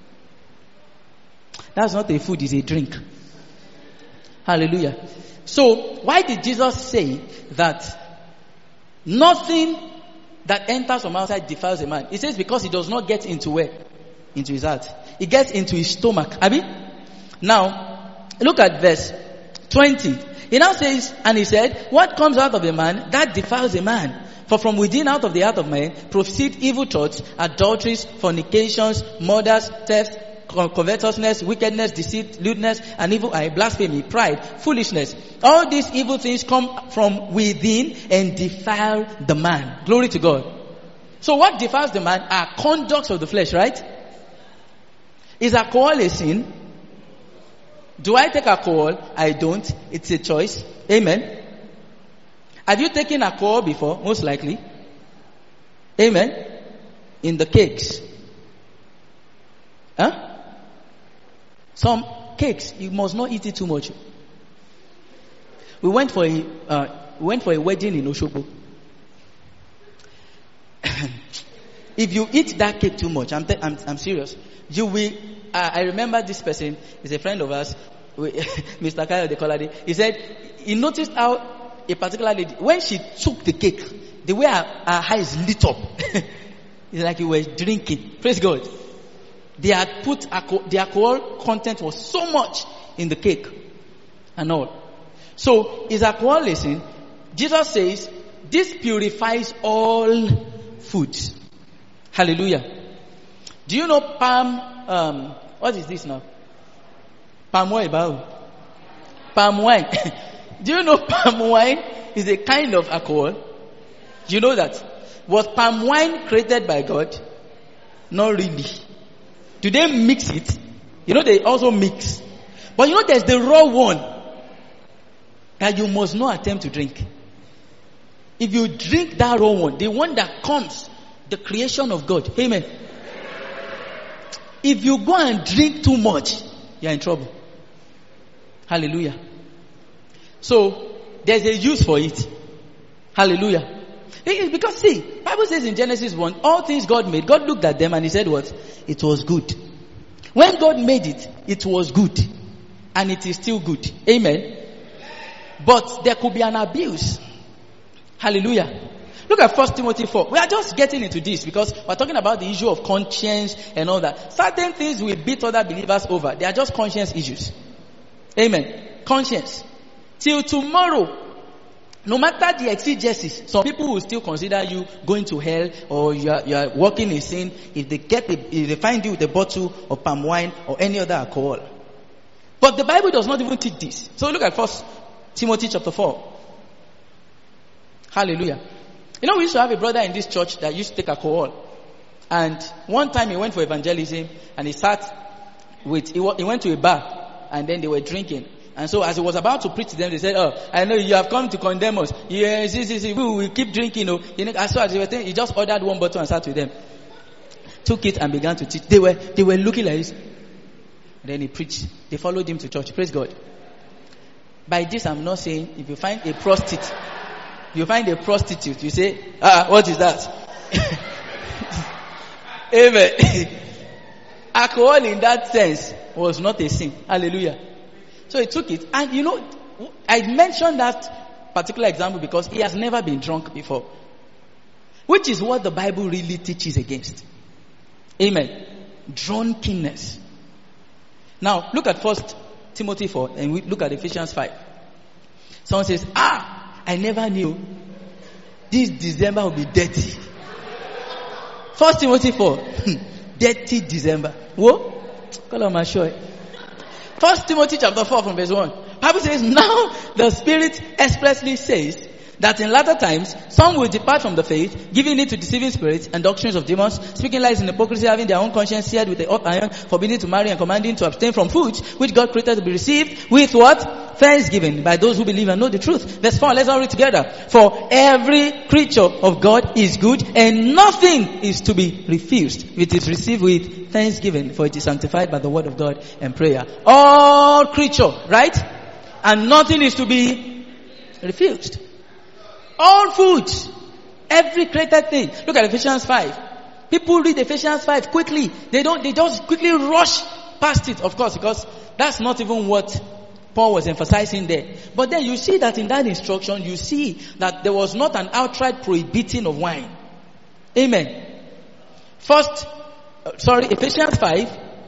That's not a food, it's a drink. Hallelujah. So, why did Jesus say that nothing that enters from outside defiles a man? He says because it does not get into where? Into his heart. It gets into his stomach. Abi? Now, look at verse twenty. He now says, and he said, what comes out of a man, that defiles a man. For from within, out of the heart of man, proceed evil thoughts, adulteries, fornications, murders, thefts, covetousness, wickedness, deceit, lewdness, and evil eye, blasphemy, pride, foolishness. All these evil things come from within and defile the man. Glory to God. So what defiles the man are conducts of the flesh, right? Is alcohol a sin? Do I take alcohol? I don't. It's a choice. Amen. Have you taken alcohol before? Most likely. Amen. In the cakes. Huh? Some cakes, you must not eat it too much. We went for a, uh, we went for a wedding in Oshobo. if you eat that cake too much, I'm, te- I'm, I'm serious. You will, uh, I remember this person is a friend of ours, Mister Kyle de Colade. He said, he noticed how a particular lady, when she took the cake, the way her, her eyes lit up, it's like you were drinking. Praise God. They had put, alcohol, the alcohol content was so much in the cake and all. So, is alcoholism? Jesus says, this purifies all foods. Hallelujah. Do you know palm, um, what is this now? Palm oil, bao. Palm wine. Do you know palm wine is a kind of alcohol? Do you know that? Was palm wine created by God? Not really. Do they mix it? You know they also mix. But you know there's the raw one that you must not attempt to drink. If you drink that raw one, the one that comes, the creation of God. Amen. If you go and drink too much, you're in trouble. Hallelujah. So, there's a use for it. Hallelujah. Because see, Bible says in Genesis one, all things God made, God looked at them and he said what? It was good. When God made it, it was good. And it is still good. Amen. But there could be an abuse. Hallelujah. Look at First Timothy four. We are just getting into this because we're talking about the issue of conscience and all that. Certain things we beat other believers over. They are just conscience issues. Amen. Conscience. Till tomorrow, no matter the exegesis, some people will still consider you going to hell or you are, you are walking in sin if they get a, if they find you with a bottle of palm wine or any other alcohol. But the Bible does not even teach this. So look at First Timothy chapter four. Hallelujah. You know, we used to have a brother in this church that used to take alcohol. And one time he went for evangelism and he sat with, he, he went to a bar and then they were drinking. And so as he was about to preach to them, they said, oh, I know you have come to condemn us. Yes, yes, yes, we will keep drinking. You know. As soon as they were saying, he just ordered one bottle and sat with them. Took it and began to teach. They were, they were looking like this. And then he preached. They followed him to church. Praise God. By this I'm not saying, if you find a prostitute, you find a prostitute, you say, ah, what is that? Amen. Alcohol in that sense was not a sin. Hallelujah. So he took it. And you know, I mentioned that particular example because he has never been drunk before. Which is what the Bible really teaches against. Amen. Drunkenness. Now, look at First Timothy four and we look at Ephesians five. Someone says, ah, I never knew this December will be dirty. First Timothy four. Dirty December. Whoa? Call on my show. First Timothy chapter four from verse one. Bible says, now the Spirit expressly says that in latter times some will depart from the faith, giving it to deceiving spirits and doctrines of demons, speaking lies in hypocrisy, having their own conscience seared with a hot iron, forbidding to marry and commanding to abstain from foods which God created to be received with what? Thanksgiving by those who believe and know the truth. Verse four, let's all read together. For every creature of God is good and nothing is to be refused. It is received with thanksgiving, for it is sanctified by the word of God and prayer. All creature, right? And nothing is to be refused. All foods, every created thing. Look at Ephesians five. People read Ephesians five quickly. They don't, they just quickly rush past it, of course, because that's not even what Paul was emphasizing there. But then you see that in that instruction, you see that there was not an outright prohibiting of wine. Amen. First, uh, sorry, Ephesians five.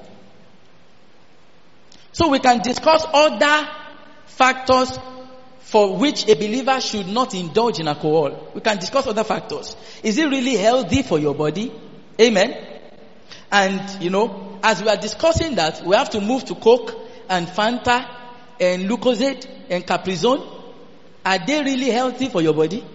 So we can discuss other factors for which a believer should not indulge in alcohol. We can discuss other factors. Is it really healthy for your body? Amen. And, you know, as we are discussing that, we have to move to Coke and Fanta and Lucozade and Caprizone. Are they really healthy for your body?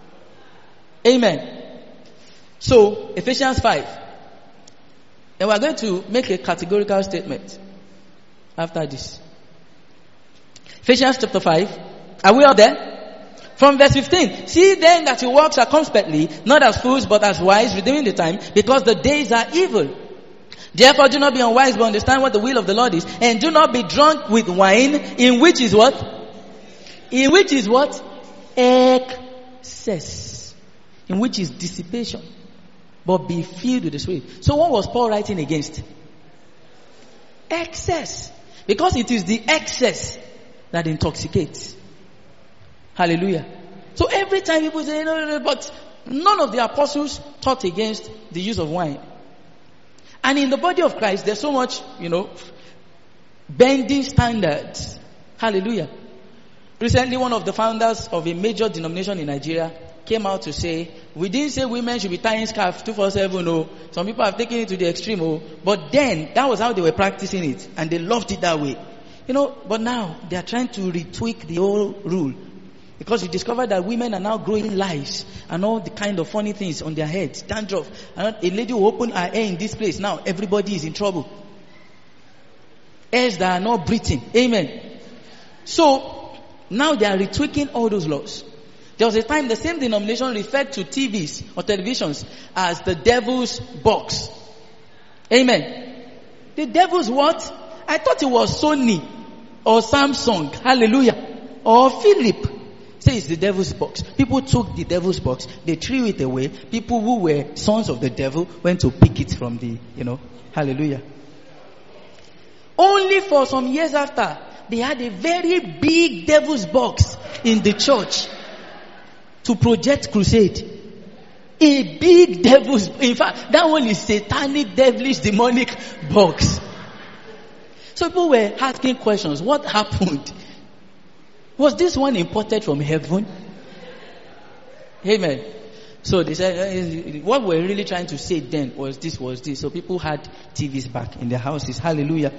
Amen. So, Ephesians five. And we are going to make a categorical statement after this. Ephesians chapter five. Are we all there? From verse fifteen. See then that you walk circumspectly, not as fools, but as wise, redeeming the time, because the days are evil. Therefore do not be unwise, but understand what the will of the Lord is. And do not be drunk with wine, in which is what? In which is what? Excess. In which is dissipation. but be filled with the Spirit. So what was Paul writing against? Excess. Because it is the excess that intoxicates. Hallelujah. So every time people say, no, no, no, but none of the apostles taught against the use of wine. And in the body of Christ, there's so much, you know, bending standards. Hallelujah. Recently, one of the founders of a major denomination in Nigeria came out to say, we didn't say women should be tying scarf two forty-seven, oh. Some people have taken it to the extreme, oh. But then, that was how they were practicing it. And they loved it that way. You know, but now, they are trying to retweak the whole rule. Because you discover that women are now growing lice and all the kind of funny things on their heads, dandruff. And a lady will open her hair in this place. Now, everybody is in trouble. Hairs that are not breathing. Amen. So, now they are retweaking all those laws. There was a time the same denomination referred to T Vs or televisions as the devil's box. Amen. The devil's what? I thought it was Sony or Samsung. Hallelujah. Or Philip. Say it's the devil's box. People took the devil's box. They threw it away. People who were sons of the devil went to pick it from the, you know. Hallelujah. Only for some years after, they had a very big devil's box in the church to project crusade. A big devil's, in fact, that one is satanic, devilish, demonic box. So people were asking questions. What happened? Was this one imported from heaven? Amen. So they said, what we're really trying to say then was this, was this. So people had T Vs back in their houses. Hallelujah.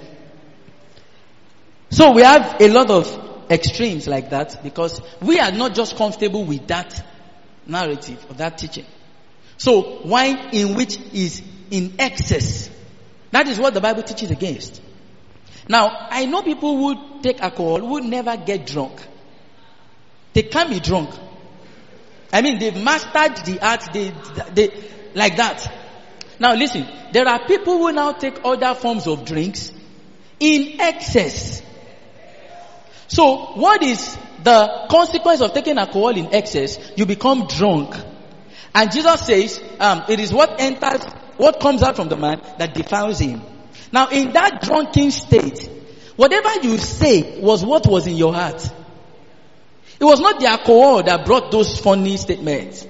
So we have a lot of extremes like that because we are not just comfortable with that narrative or that teaching. So wine in which is in excess, that is what the Bible teaches against. Now, I know people who take alcohol who never get drunk. They can't be drunk. I mean, they've mastered the art, they, they, like that. Now listen, there are people who now take other forms of drinks in excess. So, what is the consequence of taking alcohol in excess? You become drunk. And Jesus says, um, it is what enters, what comes out from the man that defiles him. Now, in that drunken state, whatever you say was what was in your heart. It was not the alcohol that brought those funny statements.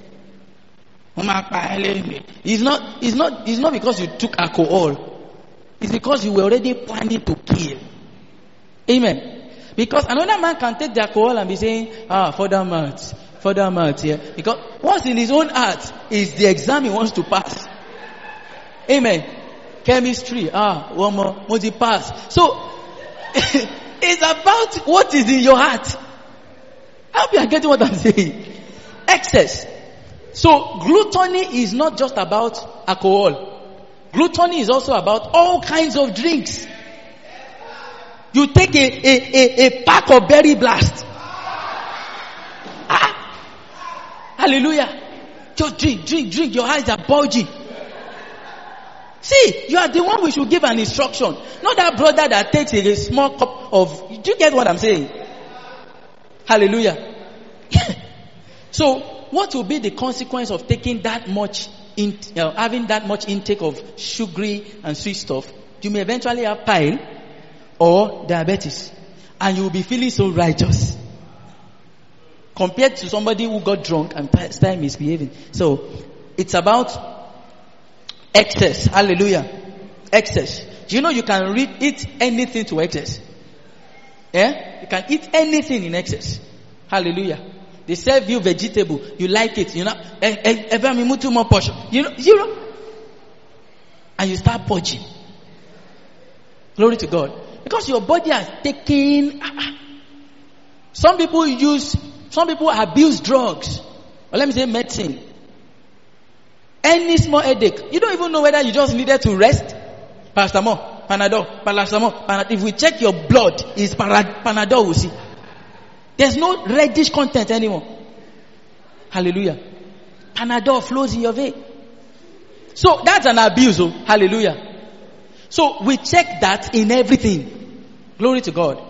It's not, it's not, it's not because you took alcohol. It's because you were already planning to kill. Amen. Because another man can take the alcohol and be saying, ah, further maths, further maths, yeah. Because what's in his own heart is the exam he wants to pass. Amen. Chemistry, ah, one more, multi pass. So, it's about what is in your heart. I hope you are getting what I'm saying. Excess. So, gluttony is not just about alcohol. Gluttony is also about all kinds of drinks. You take a, a, a, a pack of Berry Blast. Ah, hallelujah. Just drink, drink, drink. Your eyes are bulging. See, you are the one we should give an instruction. Not that brother that takes a, a small cup of... Do you get what I'm saying? Hallelujah. So, what will be the consequence of taking that much, in, you know, having that much intake of sugary and sweet stuff? You may eventually have pile or diabetes, and you will be feeling so righteous compared to somebody who got drunk and started misbehaving. So, it's about excess. Hallelujah. Excess. Do you know you can re- eat anything to excess? Yeah? You can eat anything in excess. Hallelujah. They serve you vegetable. You like it. You know, ever me mutu more portion. You know, you know, and you start purging. Glory to God. Because your body has taken. Some people use. Some people abuse drugs. Or let me say medicine. Any small headache, you don't even know whether you just needed to rest. Paracetamol, Panadol, Paracetamol, Panadol. If we check your blood, it's Panadol. We see. There's no reddish content anymore. Hallelujah. Panadol flows in your vein. So that's an abuse. Oh, hallelujah. So we check that in everything. Glory to God.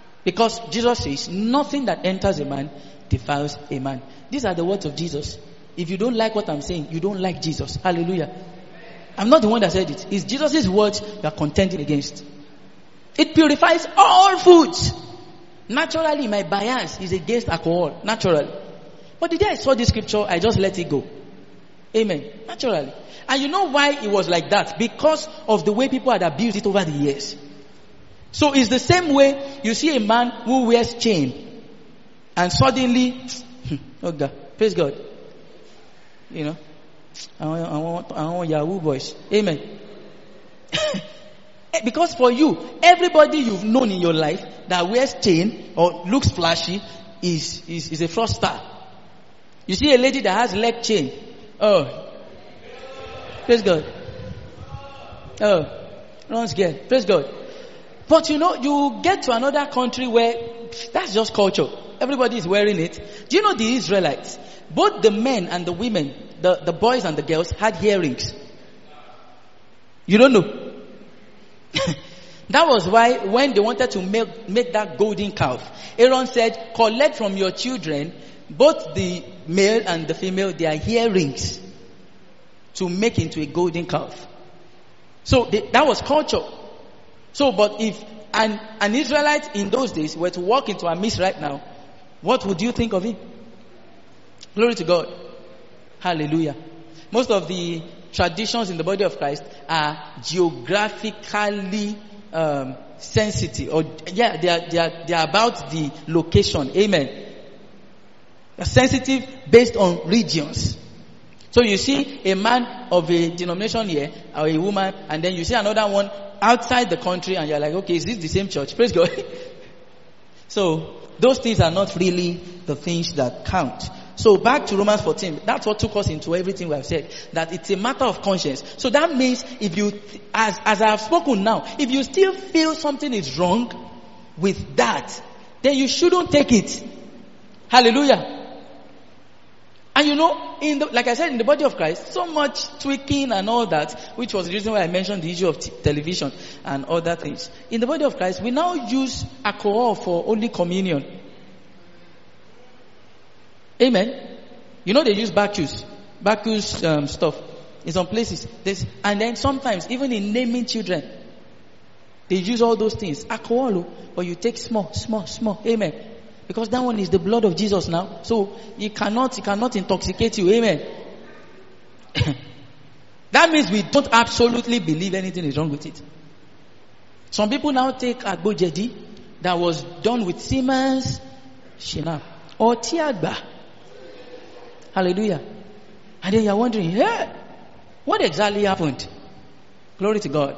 Because Jesus says, nothing that enters a man defiles a man. These are the words of Jesus. If you don't like what I'm saying, you don't like Jesus. Hallelujah. I'm not the one that said it. It's Jesus' words you are contending against. It purifies all foods. Naturally, my bias is against alcohol. Naturally. But the day I saw this scripture, I just let it go. Amen. Naturally. And you know why it was like that? Because of the way people had abused it over the years. So it's the same way you see a man who wears chain and suddenly, oh God, praise God. You know, I want, I want, I want Yahoo boys. Amen. Because for you, everybody you've known in your life that wears chain or looks flashy is, is, is a fraudster. You see a lady that has leg chain. Oh. Praise God. Oh. Don't scared. Praise God. But you know, you get to another country where that's just culture. Everybody is wearing it. Do you know the Israelites? Both the men and the women, the, the boys and the girls had earrings. You don't know. That was why when they wanted to make, make that golden calf, Aaron said, collect from your children, both the male and the female, their earrings to make into a golden calf. So they, that was culture. So, but if an, an Israelite in those days were to walk into our midst right now, what would you think of him? Glory to God. Hallelujah. Most of the traditions in the body of Christ are geographically um, sensitive, or yeah, they are, they are they are about the location. Amen. They're sensitive based on regions. So you see a man of a denomination here, or a woman, and then you see another one outside the country, and you're like, okay, is this the same church? Praise God. So those things are not really the things that count. So back to Romans fourteen. That's what took us into everything we have said. That it's a matter of conscience. So that means if you, as, as I have spoken now, if you still feel something is wrong with that, then you shouldn't take it. Hallelujah. And you know, in the, like I said, in the body of Christ, so much tweaking and all that, which was the reason why I mentioned the issue of t- television and other things. In the body of Christ, we now use alcohol for only communion. Amen. You know they use Bacchus, Bacchus um, stuff in some places. There's, and then sometimes, even in naming children, they use all those things. Alcohol, but you take small, small, small. Amen. Because that one is the blood of Jesus now. So you cannot, it cannot intoxicate you. Amen. That means we don't absolutely believe anything is wrong with it. Some people now take Agbo Jedi that was done with Siemens, Shinap, or Tiagba. Hallelujah. And then you're wondering, hey, what exactly happened? Glory to God.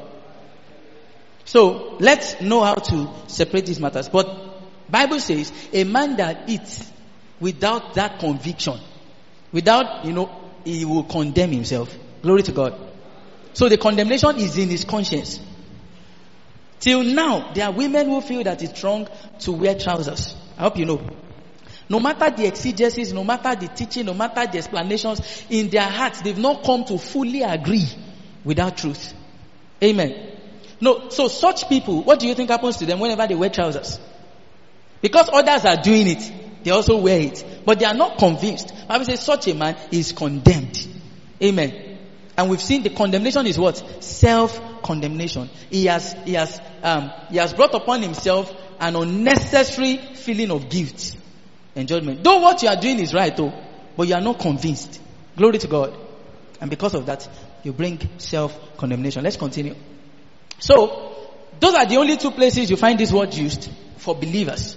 So let's know how to separate these matters. But Bible says a man that eats without that conviction, without, you know, he will condemn himself. Glory to God. So the condemnation is in his conscience. Till now, there are women who feel that it's wrong to wear trousers. I hope you know. No matter the exegesis, no matter the teaching, no matter the explanations, in their hearts, they've not come to fully agree with that truth. Amen. No, so such people, what do you think happens to them whenever they wear trousers? Because others are doing it, they also wear it. But they are not convinced. The Bible says such a man is condemned. Amen. And we've seen the condemnation is what? Self-condemnation. He has, he has, um, he has brought upon himself an unnecessary feeling of guilt and judgment. Though what you are doing is right, though, but you are not convinced. Glory to God. And because of that, you bring self-condemnation. Let's continue. So, those are the only two places you find this word used for believers.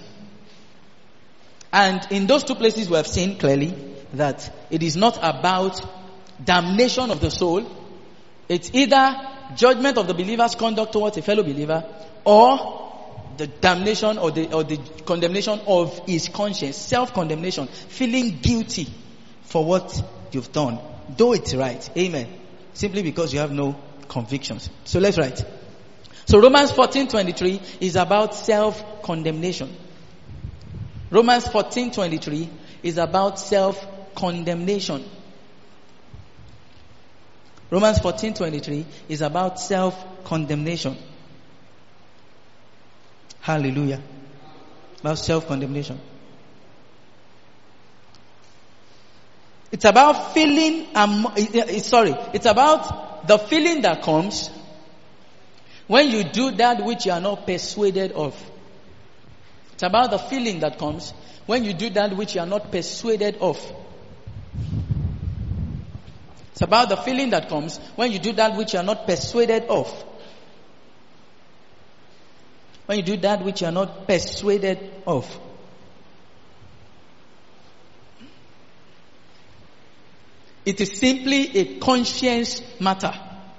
And in those two places we have seen clearly that it is not about damnation of the soul. It's either judgment of the believer's conduct towards a fellow believer, or the damnation or the or the condemnation of his conscience, self-condemnation, feeling guilty for what you've done, though it's right. Amen. Simply because you have no convictions. So let's write. So Romans fourteen twenty-three is about self-condemnation. Romans fourteen twenty-three is about self-condemnation. Romans fourteen twenty-three is about self-condemnation. Hallelujah. About self-condemnation. It's about feeling, um, sorry, it's about the feeling that comes when you do that which you are not persuaded of. It's about the feeling that comes when you do that which you are not persuaded of. It's about the feeling that comes when you do that which you are not persuaded of. When you do that which you are not persuaded of. It is simply a conscience matter.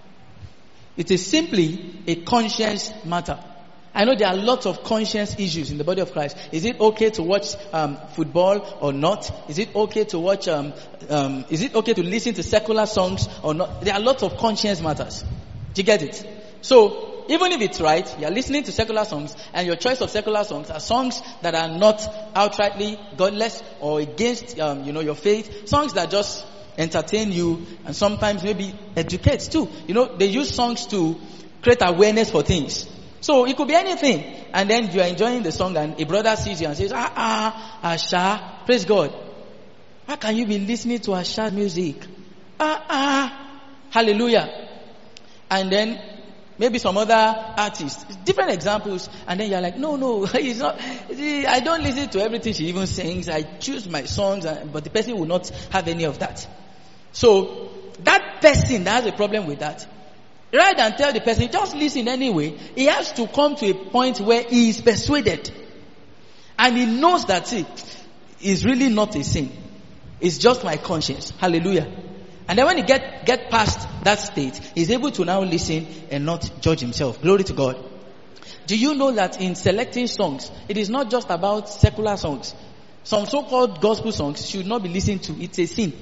It is simply a conscience matter. I know there are lots of conscience issues in the body of Christ. Is it okay to watch um, football or not? Is it okay to watch? Um, um, is it okay to listen to secular songs or not? There are lots of conscience matters. Do you get it? So even if it's right, you are listening to secular songs, and your choice of secular songs are songs that are not outrightly godless or against, um, you know, your faith. Songs that just entertain you and sometimes maybe educate too. You know, they use songs to create awareness for things. So it could be anything. And then you are enjoying the song and a brother sees you and says, ah, ah, Asha, praise God. How can you be listening to Asha music? Ah, ah, hallelujah. And then maybe some other artists, different examples, and then you're like, no, no, it's not, I don't listen to everything she even sings. I choose my songs, but the person will not have any of that. So that person that has a problem with that, rather than tell the person, just listen anyway, he has to come to a point where he is persuaded. And he knows that, see, it's really not a sin. It's just my conscience. Hallelujah. And then when he get, get past that state, he's able to now listen and not judge himself. Glory to God. Do you know that in selecting songs, it is not just about secular songs. Some so-called gospel songs should not be listened to. It's a sin.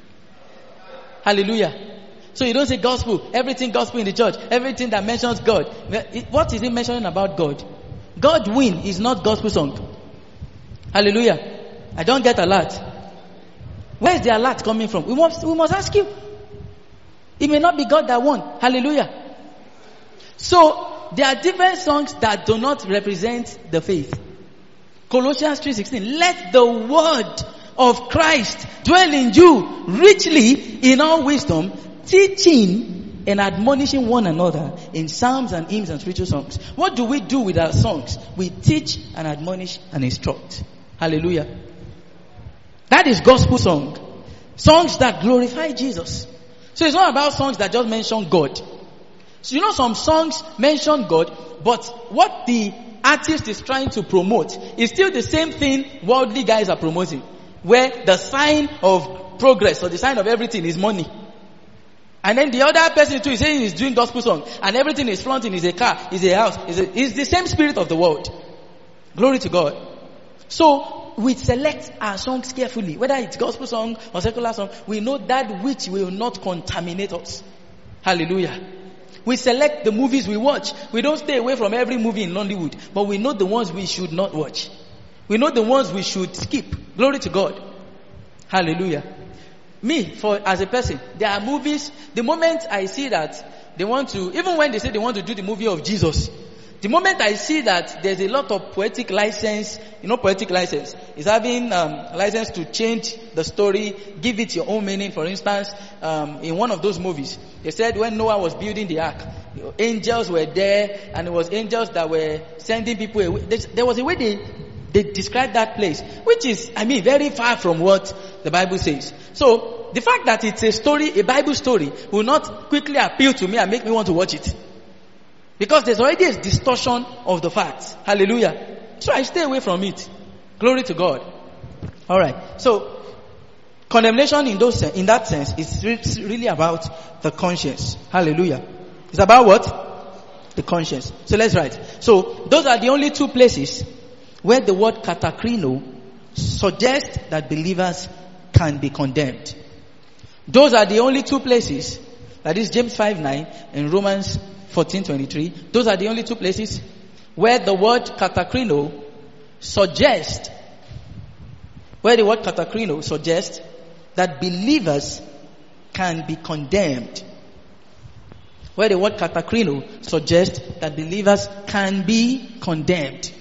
Hallelujah. So you don't say gospel, everything gospel in the church, everything that mentions God. What is it mentioning about God? God win is not gospel song. Hallelujah. I don't get alert. Where is the alert coming from? We must, we must ask you. It may not be God that won. Hallelujah. So there are different songs that do not represent the faith. Colossians three sixteen. Let the word of Christ dwell in you richly in all wisdom, teaching and admonishing one another in psalms and hymns and spiritual songs. What do we do with our songs? We teach and admonish and instruct. Hallelujah. That is gospel song. Songs that glorify Jesus. So it's not about songs that just mention God. So you know some songs mention God, but what the artist is trying to promote is still the same thing worldly guys are promoting. Where the sign of progress or the sign of everything is money. And then the other person too is saying he's doing gospel song and everything is flaunting, is a car, is a house, is a, is the same spirit of the world. Glory to God. So we select our songs carefully, whether it's gospel song or secular song. We know that which will not contaminate us. Hallelujah. We select the movies we watch. We don't stay away from every movie in Nollywood, but we know the ones we should not watch. We know the ones we should skip. Glory to God. Hallelujah. Me, for as a person, there are movies, the moment I see that they want to, even when they say they want to do the movie of Jesus, the moment I see that there's a lot of poetic license, you know, poetic license is having um, license to change the story, give it your own meaning. For instance, um, in one of those movies, they said when Noah was building the ark, angels were there, and it was angels that were sending people away. There was a way they They describe that place, which is, I mean, very far from what the Bible says. So, the fact that it's a story, a Bible story, will not quickly appeal to me and make me want to watch it. Because there's already a distortion of the facts. Hallelujah. So I stay away from it. Glory to God. Alright. So, condemnation in those, in that sense is really about the conscience. Hallelujah. It's about what? The conscience. So let's write. So, those are the only two places where the word katakrino suggests that believers can be condemned. Those are the only two places, that is James five nine and Romans fourteen twenty-three. Those are the only two places where the word katakrino suggests, where the word katakrino suggests that believers can be condemned. Where the word katakrino suggests that believers can be condemned.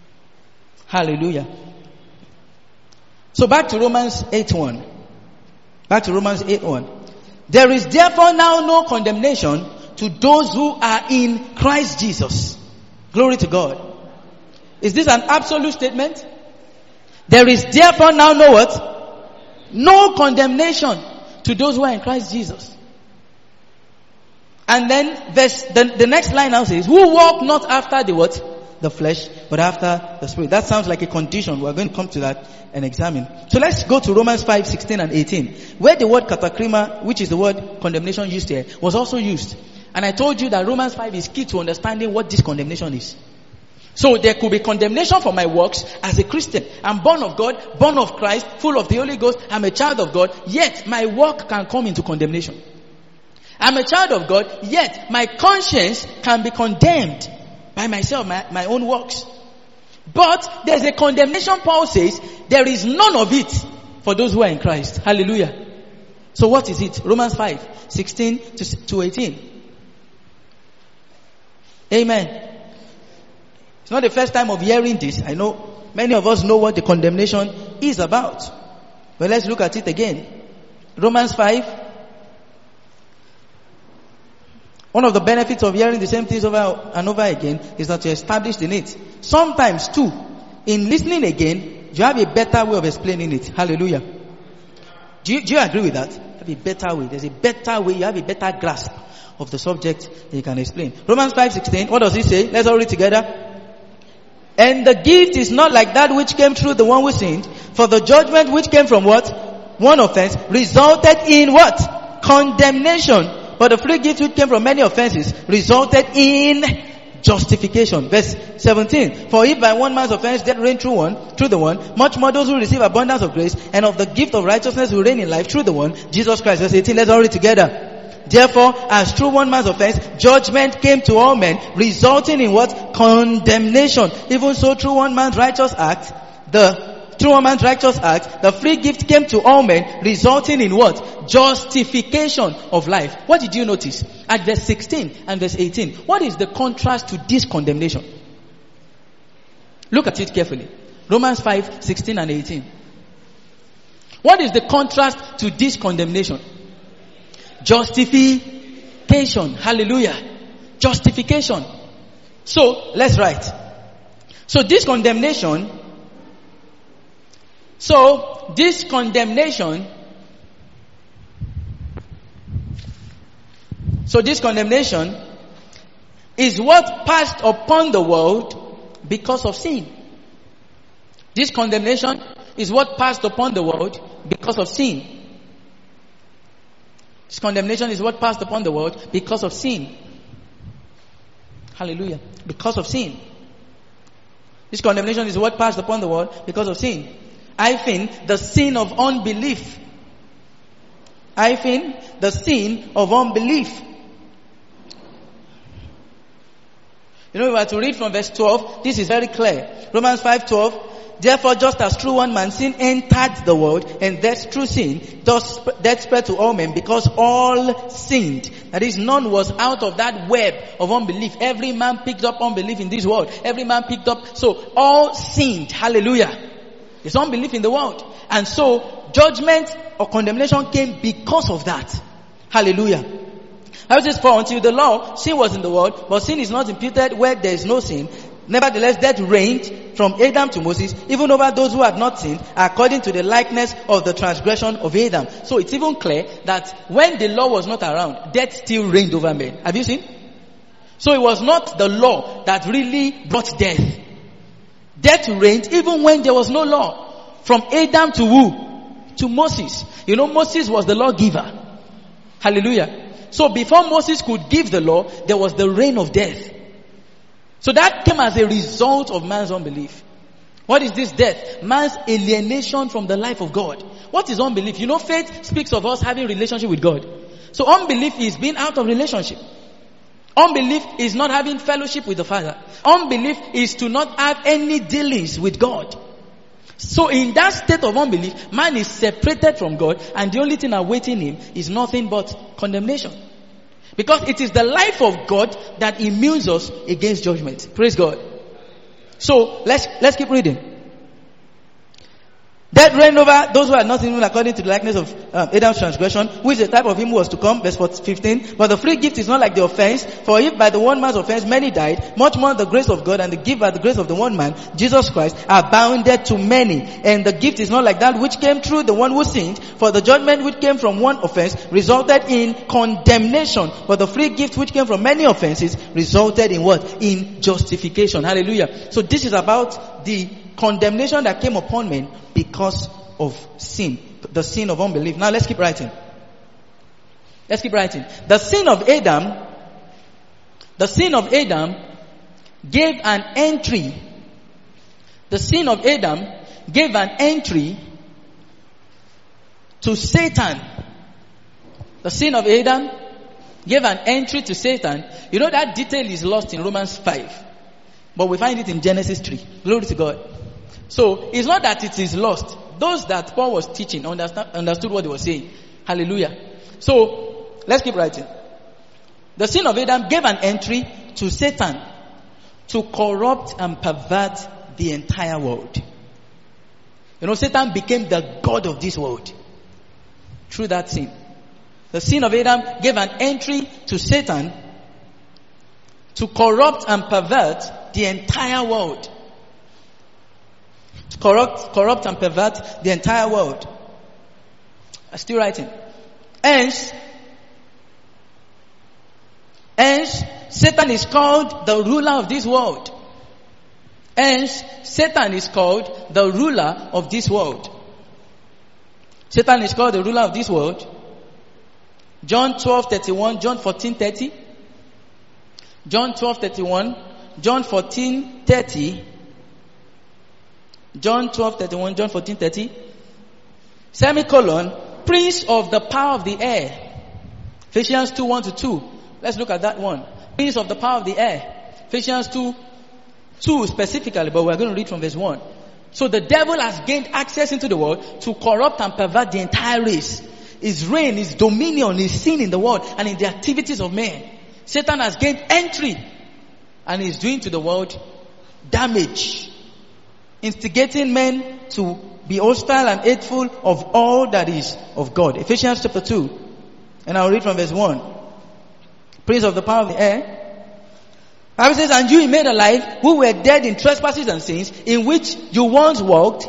Hallelujah. So back to Romans eight one. Back to Romans eight one. There is therefore now no condemnation to those who are in Christ Jesus. Glory to God. Is this an absolute statement? There is therefore now no what? No condemnation to those who are in Christ Jesus. And then verse, the, the next line now says, who walk not after the what? The flesh, but after the spirit. That sounds like a condition. We're going to come to that and examine. So let's go to Romans five, sixteen and eighteen. Where the word katakrima, which is the word condemnation used here, was also used. And I told you that Romans five is key to understanding what this condemnation is. So there could be condemnation for my works as a Christian. I'm born of God, born of Christ, full of the Holy Ghost. I'm a child of God, yet my work can come into condemnation. I'm a child of God, yet my conscience can be condemned by myself, my, my own works. But there's a condemnation, Paul says, there is none of it for those who are in Christ. Hallelujah. So what is it? Romans five, sixteen to eighteen. Amen. It's not the first time of hearing this. I know many of us know what the condemnation is about. But let's look at it again. Romans five. One of the benefits of hearing the same things over and over again is that you're established in it. Sometimes too, in listening again, you have a better way of explaining it. Hallelujah. Do you, do you agree with that? You have a better way. There's a better way. You have a better grasp of the subject that you can explain. Romans five sixteen. What does it say? Let's all read together. And the gift is not like that which came through the one who sinned. For the judgment which came from what? One offense resulted in what? Condemnation. But the free gift which came from many offenses resulted in justification. Verse seventeen. For if by one man's offense death reigned through one, through the one, much more those who receive abundance of grace and of the gift of righteousness will reign in life through the one, Jesus Christ. Verse eighteen. Let's all read together. Therefore, as through one man's offense, judgment came to all men, resulting in what? Condemnation. Even so, through one man's righteous act, the through one man's righteous act, the free gift came to all men, resulting in what? Justification of life. What did you notice? At verse sixteen and verse eighteen. What is the contrast to this condemnation? Look at it carefully. Romans five, sixteen and eighteen. What is the contrast to this condemnation? Justification. Hallelujah. Justification. So, let's write. So this condemnation So, this condemnation, so this condemnation is what passed upon the world because of sin. This condemnation is what passed upon the world because of sin. This condemnation is what passed upon the world because of sin. Hallelujah. Because of sin. This condemnation is what passed upon the world because of sin. Hyphen, the sin of unbelief. Hyphen, the sin of unbelief. You know, we have to read from verse twelve. This is very clear. Romans five twelve. Therefore, just as through one man sin entered the world, and death through sin, thus death spread to all men, because all sinned. That is, none was out of that web of unbelief. Every man picked up unbelief in this world. Every man picked up, so all sinned. Hallelujah. There's unbelief in the world. And so, judgment or condemnation came because of that. Hallelujah. I says, for until the law, sin was in the world, but sin is not imputed where there is no sin. Nevertheless, death reigned from Adam to Moses, even over those who had not sinned, according to the likeness of the transgression of Adam. So it's even clear that when the law was not around, death still reigned over men. Have you seen? So it was not the law that really brought death. Death reigned even when there was no law. From Adam to who? To Moses. You know, Moses was the lawgiver. Hallelujah. So before Moses could give the law, there was the reign of death. So that came as a result of man's unbelief. What is this death? Man's alienation from the life of God. What is unbelief? You know, faith speaks of us having relationship with God. So unbelief is being out of relationship. Unbelief is not having fellowship with the Father. Unbelief is to not have any dealings with God. So in that state of unbelief, man is separated from God, and the only thing awaiting him is nothing but condemnation. Because it is the life of God that immunes us against judgment. Praise God. So let's let's keep reading. Death reigned over those who had not sinned according to the likeness of um, Adam's transgression, which is the type of him who was to come. Verse fifteen. But the free gift is not like the offense. For if by the one man's offense many died, much more the grace of God and the gift by the grace of the one man, Jesus Christ, abounded to many. And the gift is not like that which came through the one who sinned. For the judgment which came from one offense resulted in condemnation. But the free gift which came from many offenses resulted in what? In justification. Hallelujah. So this is about the condemnation that came upon men because of sin. The sin of unbelief. Now let's keep writing. Let's keep writing. The sin of Adam, the sin of Adam gave an entry. The sin of Adam gave an entry to Satan. The sin of Adam gave an entry to Satan. You know that detail is lost in Romans five. But we find it in Genesis three. Glory to God. So, it's not that it is lost. Those that Paul was teaching understand, understood what he was saying. Hallelujah. So, let's keep writing. The sin of Adam gave an entry to Satan to corrupt and pervert the entire world. You know, Satan became the god of this world through that sin. The sin of Adam gave an entry to Satan to corrupt and pervert the entire world. To corrupt, corrupt and pervert the entire world. I'm still writing. Hence, hence, Satan is called the ruler of this world. Hence, Satan is called the ruler of this world. Satan is called the ruler of this world. John twelve thirty-one, John fourteen thirty. John twelve thirty-one, John fourteen thirty. John twelve thirty-one, John fourteen thirty. Semicolon, prince of the power of the air. Ephesians two one to two. Let's look at that one. Prince of the power of the air. Ephesians two, two specifically, but we're going to read from verse one. So the devil has gained access into the world to corrupt and pervert the entire race. His reign, his dominion, his sin in the world and in the activities of men. Satan has gained entry and is doing to the world damage. Instigating men to be hostile and hateful of all that is of God. Ephesians chapter two. And I'll read from verse one. Prince of the power of the air. Bible says, and you he made alive who were dead in trespasses and sins, in which you once walked,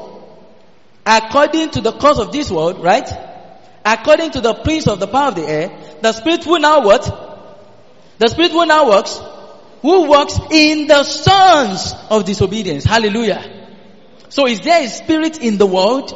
according to the course of this world, right? According to the prince of the power of the air, the spirit who now what? The spirit who now works, who works in the sons of disobedience. Hallelujah. So is there a spirit in the world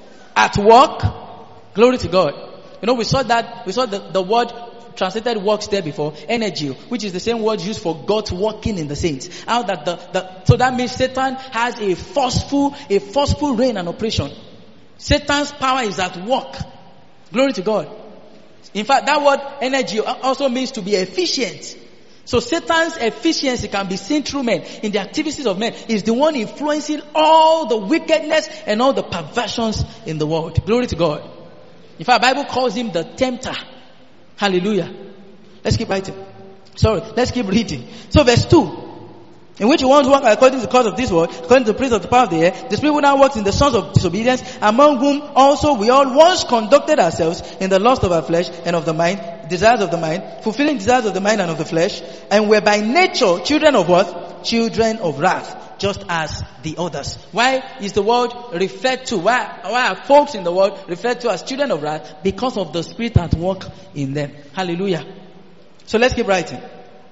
at work? Glory to God. You know, we saw that, we saw the, the word translated works there before, energy, which is the same word used for God working in the saints. How that the, the, so that means Satan has a forceful, a forceful reign and operation. Satan's power is at work. Glory to God. In fact, that word energy also means to be efficient. So Satan's efficiency can be seen through men in the activities of men. He's the one influencing all the wickedness and all the perversions in the world. Glory to God. In fact, the Bible calls him the tempter. Hallelujah. Let's keep writing. Sorry, let's keep reading. So verse two. In which you once walk according to the course of this world, according to the prince of the power of the air, the spirit who now works in the sons of disobedience, among whom also we all once conducted ourselves in the lust of our flesh and of the mind, desires of the mind, fulfilling desires of the mind and of the flesh, and were by nature children of what? Children of wrath, just as the others. Why is the world referred to, why, why are folks in the world referred to as children of wrath? Because of the spirit at work in them. Hallelujah. So let's keep writing.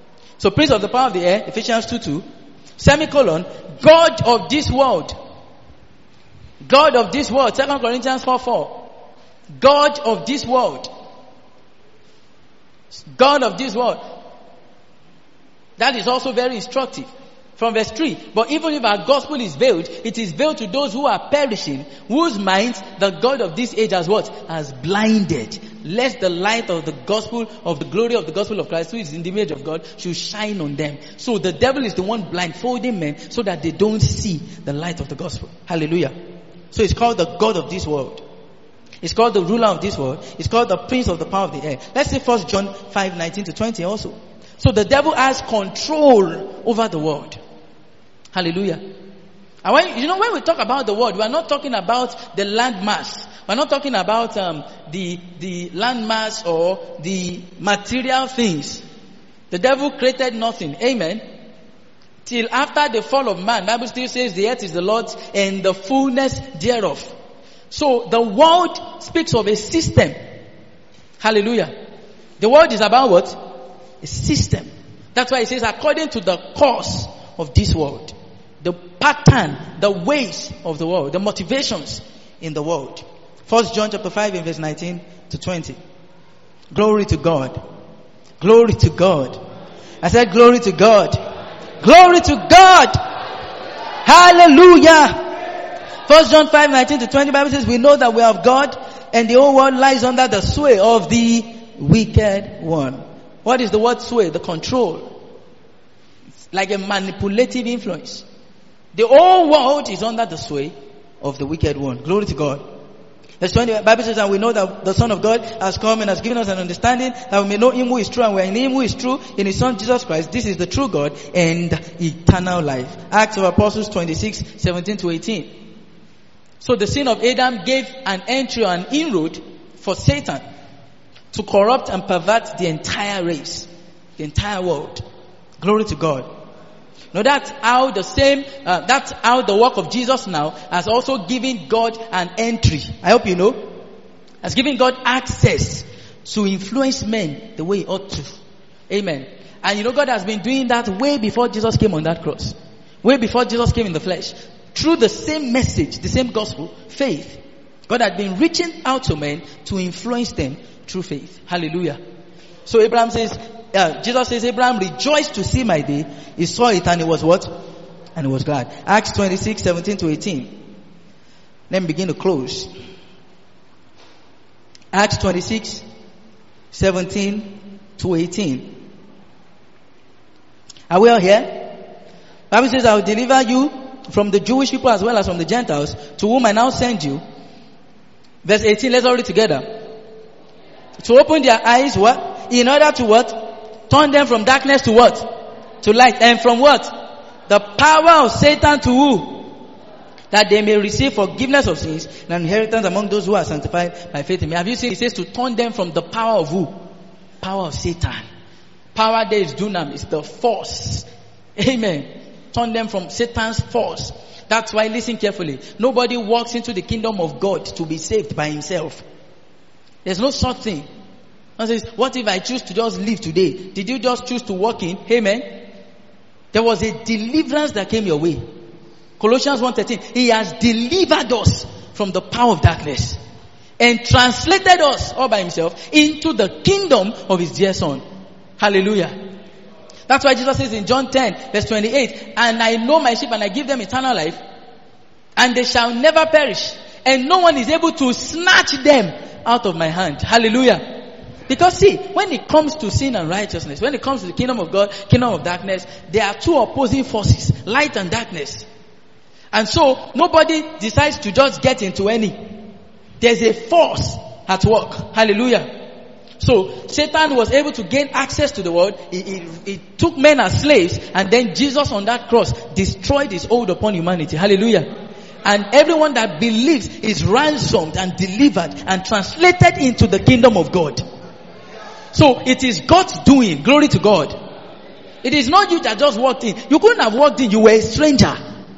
So prince of the power of the air, Ephesians two two. Semicolon, God of this world. God of this world. Second Corinthians four four. God of this world. God of this world. That is also very instructive. From verse three. But even if our gospel is veiled, it is veiled to those who are perishing, whose minds the God of this age has what? Has blinded. Lest the light of the gospel, of the glory of the gospel of Christ, who is in the image of God, should shine on them. So the devil is the one blindfolding men so that they don't see the light of the gospel. Hallelujah. So it's called the God of this world. It's called the ruler of this world. It's called the prince of the power of the air. Let's see First John five nineteen to twenty also. So the devil has control over the world. Hallelujah. And when, you know, when we talk about the world, we are not talking about the land mass. We're not talking about um, the the land mass or the material things. The devil created nothing. Amen. Till after the fall of man, the Bible still says the earth is the Lord's and the fullness thereof. So the world speaks of a system. Hallelujah. The world is about what? A system. That's why it says according to the course of this world. The pattern, the ways of the world, the motivations in the world. First John chapter five and verse nineteen to twenty. Glory to God. Glory to God. I said glory to God. Glory to God. Hallelujah. First John five nineteen to twenty, Bible says we know that we are of God and the whole world lies under the sway of the wicked one. What is the word sway? The control. It's like a manipulative influence. The whole world is under the sway of the wicked one. Glory to God. Verse twenty, the Bible says, and we know that the Son of God has come and has given us an understanding that we may know him who is true, and we are in him who is true, in his Son Jesus Christ. This is the true God and eternal life. Acts of Apostles twenty-six, seventeen to eighteen. So the sin of Adam gave an entry or an inroad for Satan to corrupt and pervert the entire race, the entire world. Glory to God. Now that's how the same, uh, that's how the work of Jesus now has also given God an entry. I hope you know. Has given God access to influence men the way he ought to. Amen. And you know God has been doing that way before Jesus came on that cross. Way before Jesus came in the flesh. Through the same message, the same gospel, faith. God had been reaching out to men to influence them through faith. Hallelujah. So Abraham says, Uh, Jesus says, Abraham rejoiced to see my day. He saw it and he was what? And he was glad. Acts twenty-six, seventeen to eighteen. Let me begin to close. Acts twenty-six, seventeen to eighteen. Are we all here? Bible says, I will deliver you from the Jewish people as well as from the Gentiles, to whom I now send you. Verse eighteen, let's all read together. To open their eyes, what? In order to what? Turn them from darkness to what? To light. And from what? The power of Satan to who? That they may receive forgiveness of sins and inheritance among those who are sanctified by faith in me. Have you seen? It says to turn them from the power of who? Power of Satan. Power there is dunamis, the force. Amen. Turn them from Satan's force. That's why, listen carefully. Nobody walks into the kingdom of God to be saved by himself. There's no such thing. And says, what if I choose to just live today? Did you just choose to walk in? Amen. There was a deliverance that came your way. Colossians one thirteen. He has delivered us from the power of darkness and translated us all by himself into the kingdom of his dear son. Hallelujah. That's why Jesus says in John ten verse twenty-eight, and I know my sheep and I give them eternal life and they shall never perish and no one is able to snatch them out of my hand. Hallelujah. Because see, when it comes to sin and righteousness, when it comes to the kingdom of God, kingdom of darkness, there are two opposing forces, light and darkness. And so, nobody decides to just get into any. There's a force at work. Hallelujah. So, Satan was able to gain access to the world. He, he, he took men as slaves, and then Jesus on that cross destroyed his hold upon humanity. Hallelujah. And everyone that believes is ransomed and delivered and translated into the kingdom of God. So it is God's doing. Glory to God. It is not you that just walked in. You couldn't have walked in. You were a stranger.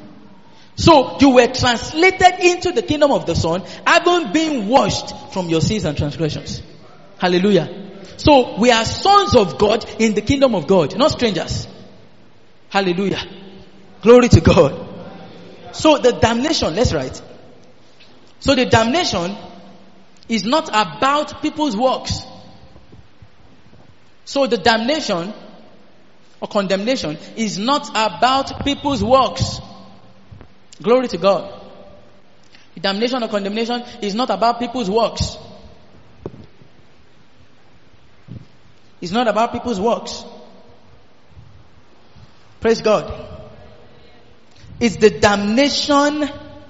So you were translated into the kingdom of the Son, having been washed from your sins and transgressions. Hallelujah. So we are sons of God in the kingdom of God, not strangers. Hallelujah. Glory to God. So the damnation, let's write. So the damnation is not about people's works. So the damnation or condemnation is not about people's works. Glory to God. The damnation or condemnation is not about people's works. It's not about people's works. Praise God. It's the damnation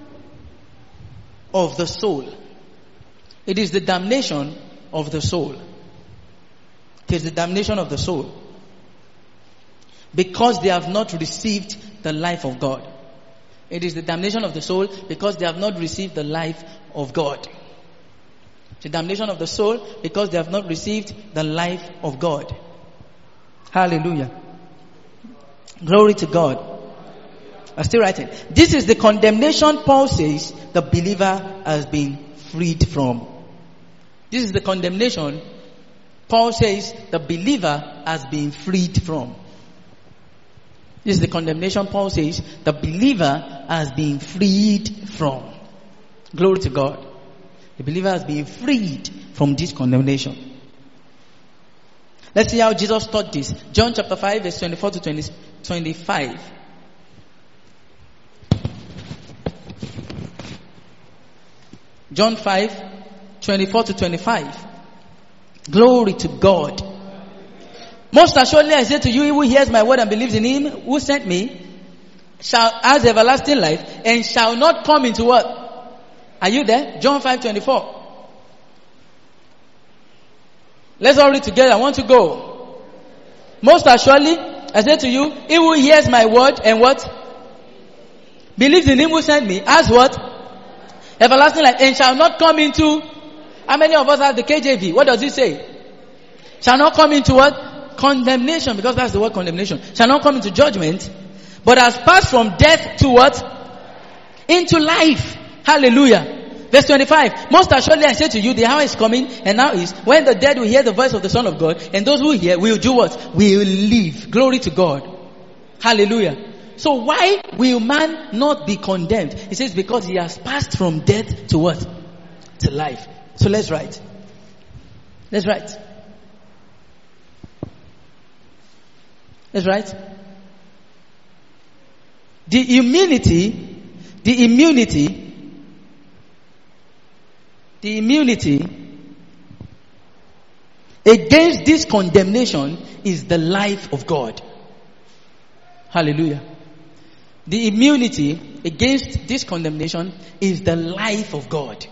of the soul. It is the damnation of the soul. It is the damnation of the soul. Because they have not received the life of God. It is the damnation of the soul because they have not received the life of God. The damnation of the soul because they have not received the life of God. Hallelujah. Glory to God. I'm still writing. This is the condemnation Paul says the believer has been freed from. This is the condemnation Paul says the believer has been freed from. This is the condemnation Paul says the believer has been freed from. Glory to God. The believer has been freed from this condemnation. Let's see how Jesus taught this. John chapter five verse twenty-four to twenty, twenty-five. John five, twenty-four to twenty-five. Glory to God. Most assuredly I say to you, he who hears my word and believes in him who sent me shall have everlasting life and shall not come into what? Are you there? John five, twenty-four. Let's all read together. I want to go. Most assuredly I say to you, he who hears my word and what? Believes in him who sent me has what? Everlasting life and shall not come into. How many of us have the K J V? What does it say? Shall not come into what? Condemnation, because that's the word condemnation. Shall not come into judgment, but has passed from death to what? Into life. Hallelujah. Verse twenty-five. Most assuredly I say to you, the hour is coming, and now is, when the dead will hear the voice of the Son of God, and those who hear will do what? Will live. Glory to God. Hallelujah. So why will man not be condemned? He says because he has passed from death to what? To life. So let's write. Let's write. Let's write. The immunity, the immunity, the immunity against this condemnation is the life of God. Hallelujah. The immunity against this condemnation is the life of God.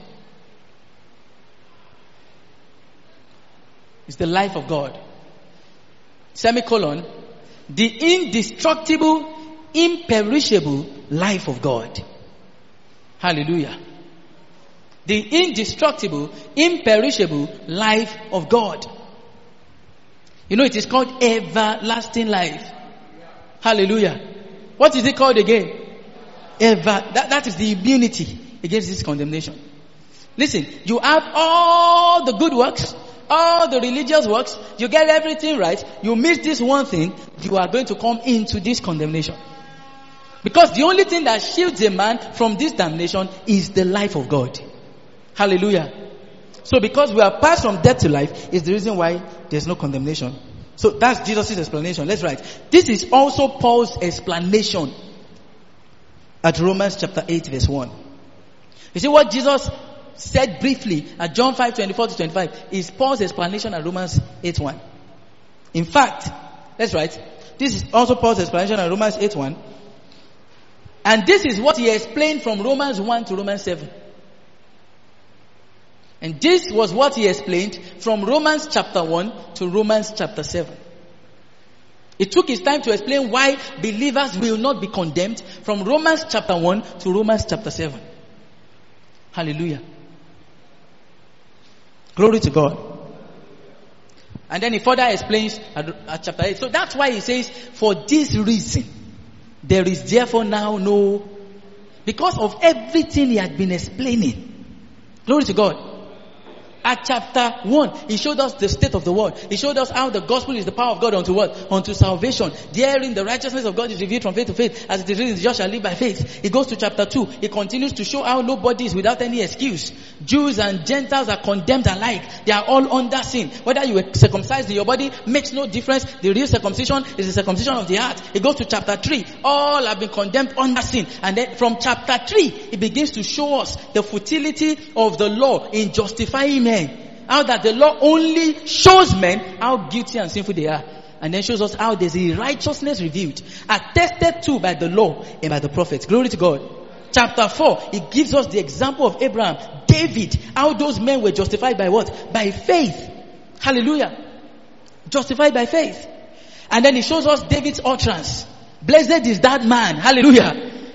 It's the life of God. Semicolon. The indestructible, imperishable life of God. Hallelujah. The indestructible, imperishable life of God. You know, it is called everlasting life. Hallelujah. What is it called again? Ever. That, that is the immunity against this condemnation. Listen, you have all the good works, all the religious works, you get everything right, you miss this one thing, you are going to come into this condemnation. Because the only thing that shields a man from this damnation is the life of God. Hallelujah. So because we are passed from death to life is the reason why there's no condemnation. So that's Jesus' explanation. Let's write. This is also Paul's explanation at Romans chapter eight verse one. You see what Jesus said briefly at John five, twenty-four to twenty-five is Paul's explanation at Romans eight one. In fact, let's write. This is also Paul's explanation at Romans eight one. And this is what he explained from Romans one to Romans seven. And this was what he explained from Romans chapter one to Romans chapter seven. He took his time to explain why believers will not be condemned from Romans chapter one to Romans chapter seven. Hallelujah. Glory to God. And then he further explains at, at chapter eight. So that's why he says, for this reason, there is therefore now no, because of everything he had been explaining. Glory to God. At chapter one, he showed us the state of the world. He showed us how the gospel is the power of God unto what? Unto salvation. Therein the righteousness of God is revealed from faith to faith. As it is written, the just shall live by faith. He goes to chapter two. He continues to show how nobody is without any excuse. Jews and Gentiles are condemned alike. They are all under sin. Whether you were circumcised in your body makes no difference. The real circumcision is the circumcision of the heart. He goes to chapter three. All have been condemned under sin. And then from chapter three, he begins to show us the futility of the law in justifying men. How that the law only shows men how guilty and sinful they are. And then shows us how there's a righteousness revealed, attested to by the law and by the prophets. Glory to God. Chapter four, it gives us the example of Abraham, David, how those men were justified by what? By faith. Hallelujah. Justified by faith. And then it shows us David's utterance. Blessed is that man. Hallelujah.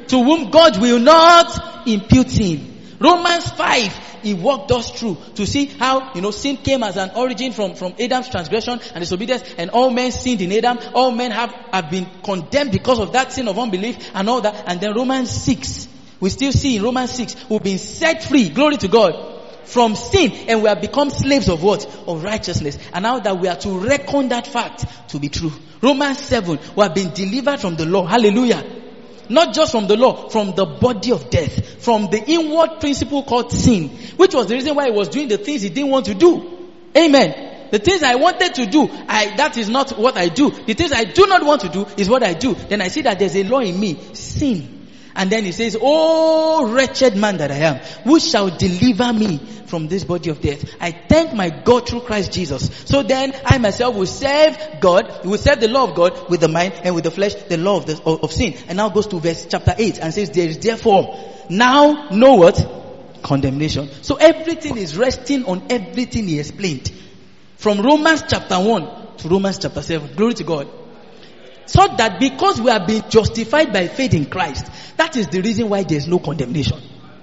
to whom God will not impute sin. Romans five, he walked us through to see how, you know, sin came as an origin from, from Adam's transgression and disobedience, and all men sinned in Adam. All men have, have been condemned because of that sin of unbelief and all that. And then Romans six, we still see in Romans six, we've been set free, glory to God, from sin, and we have become slaves of what? Of righteousness. And now that we are to reckon that fact to be true. Romans seven, we have been delivered from the law. Hallelujah. Not just from the law, from the body of death, from the inward principle called sin, which was the reason why he was doing the things he didn't want to do. Amen. The things I wanted to do, I, that is not what I do. The things I do not want to do is what I do. Then I see that there's a law in me, sin. And then he says, oh wretched man that I am, who shall deliver me from this body of death? I thank my God through Christ Jesus. So then I myself will serve God, will serve the law of God with the mind, and with the flesh the law of, the, of, of sin. And now goes to verse chapter eight and says, there is therefore now no what? Condemnation. So everything is resting on everything he explained. From Romans chapter one to Romans chapter seven. Glory to God. So that because we are being justified by faith in Christ, that is the reason why there is no condemnation.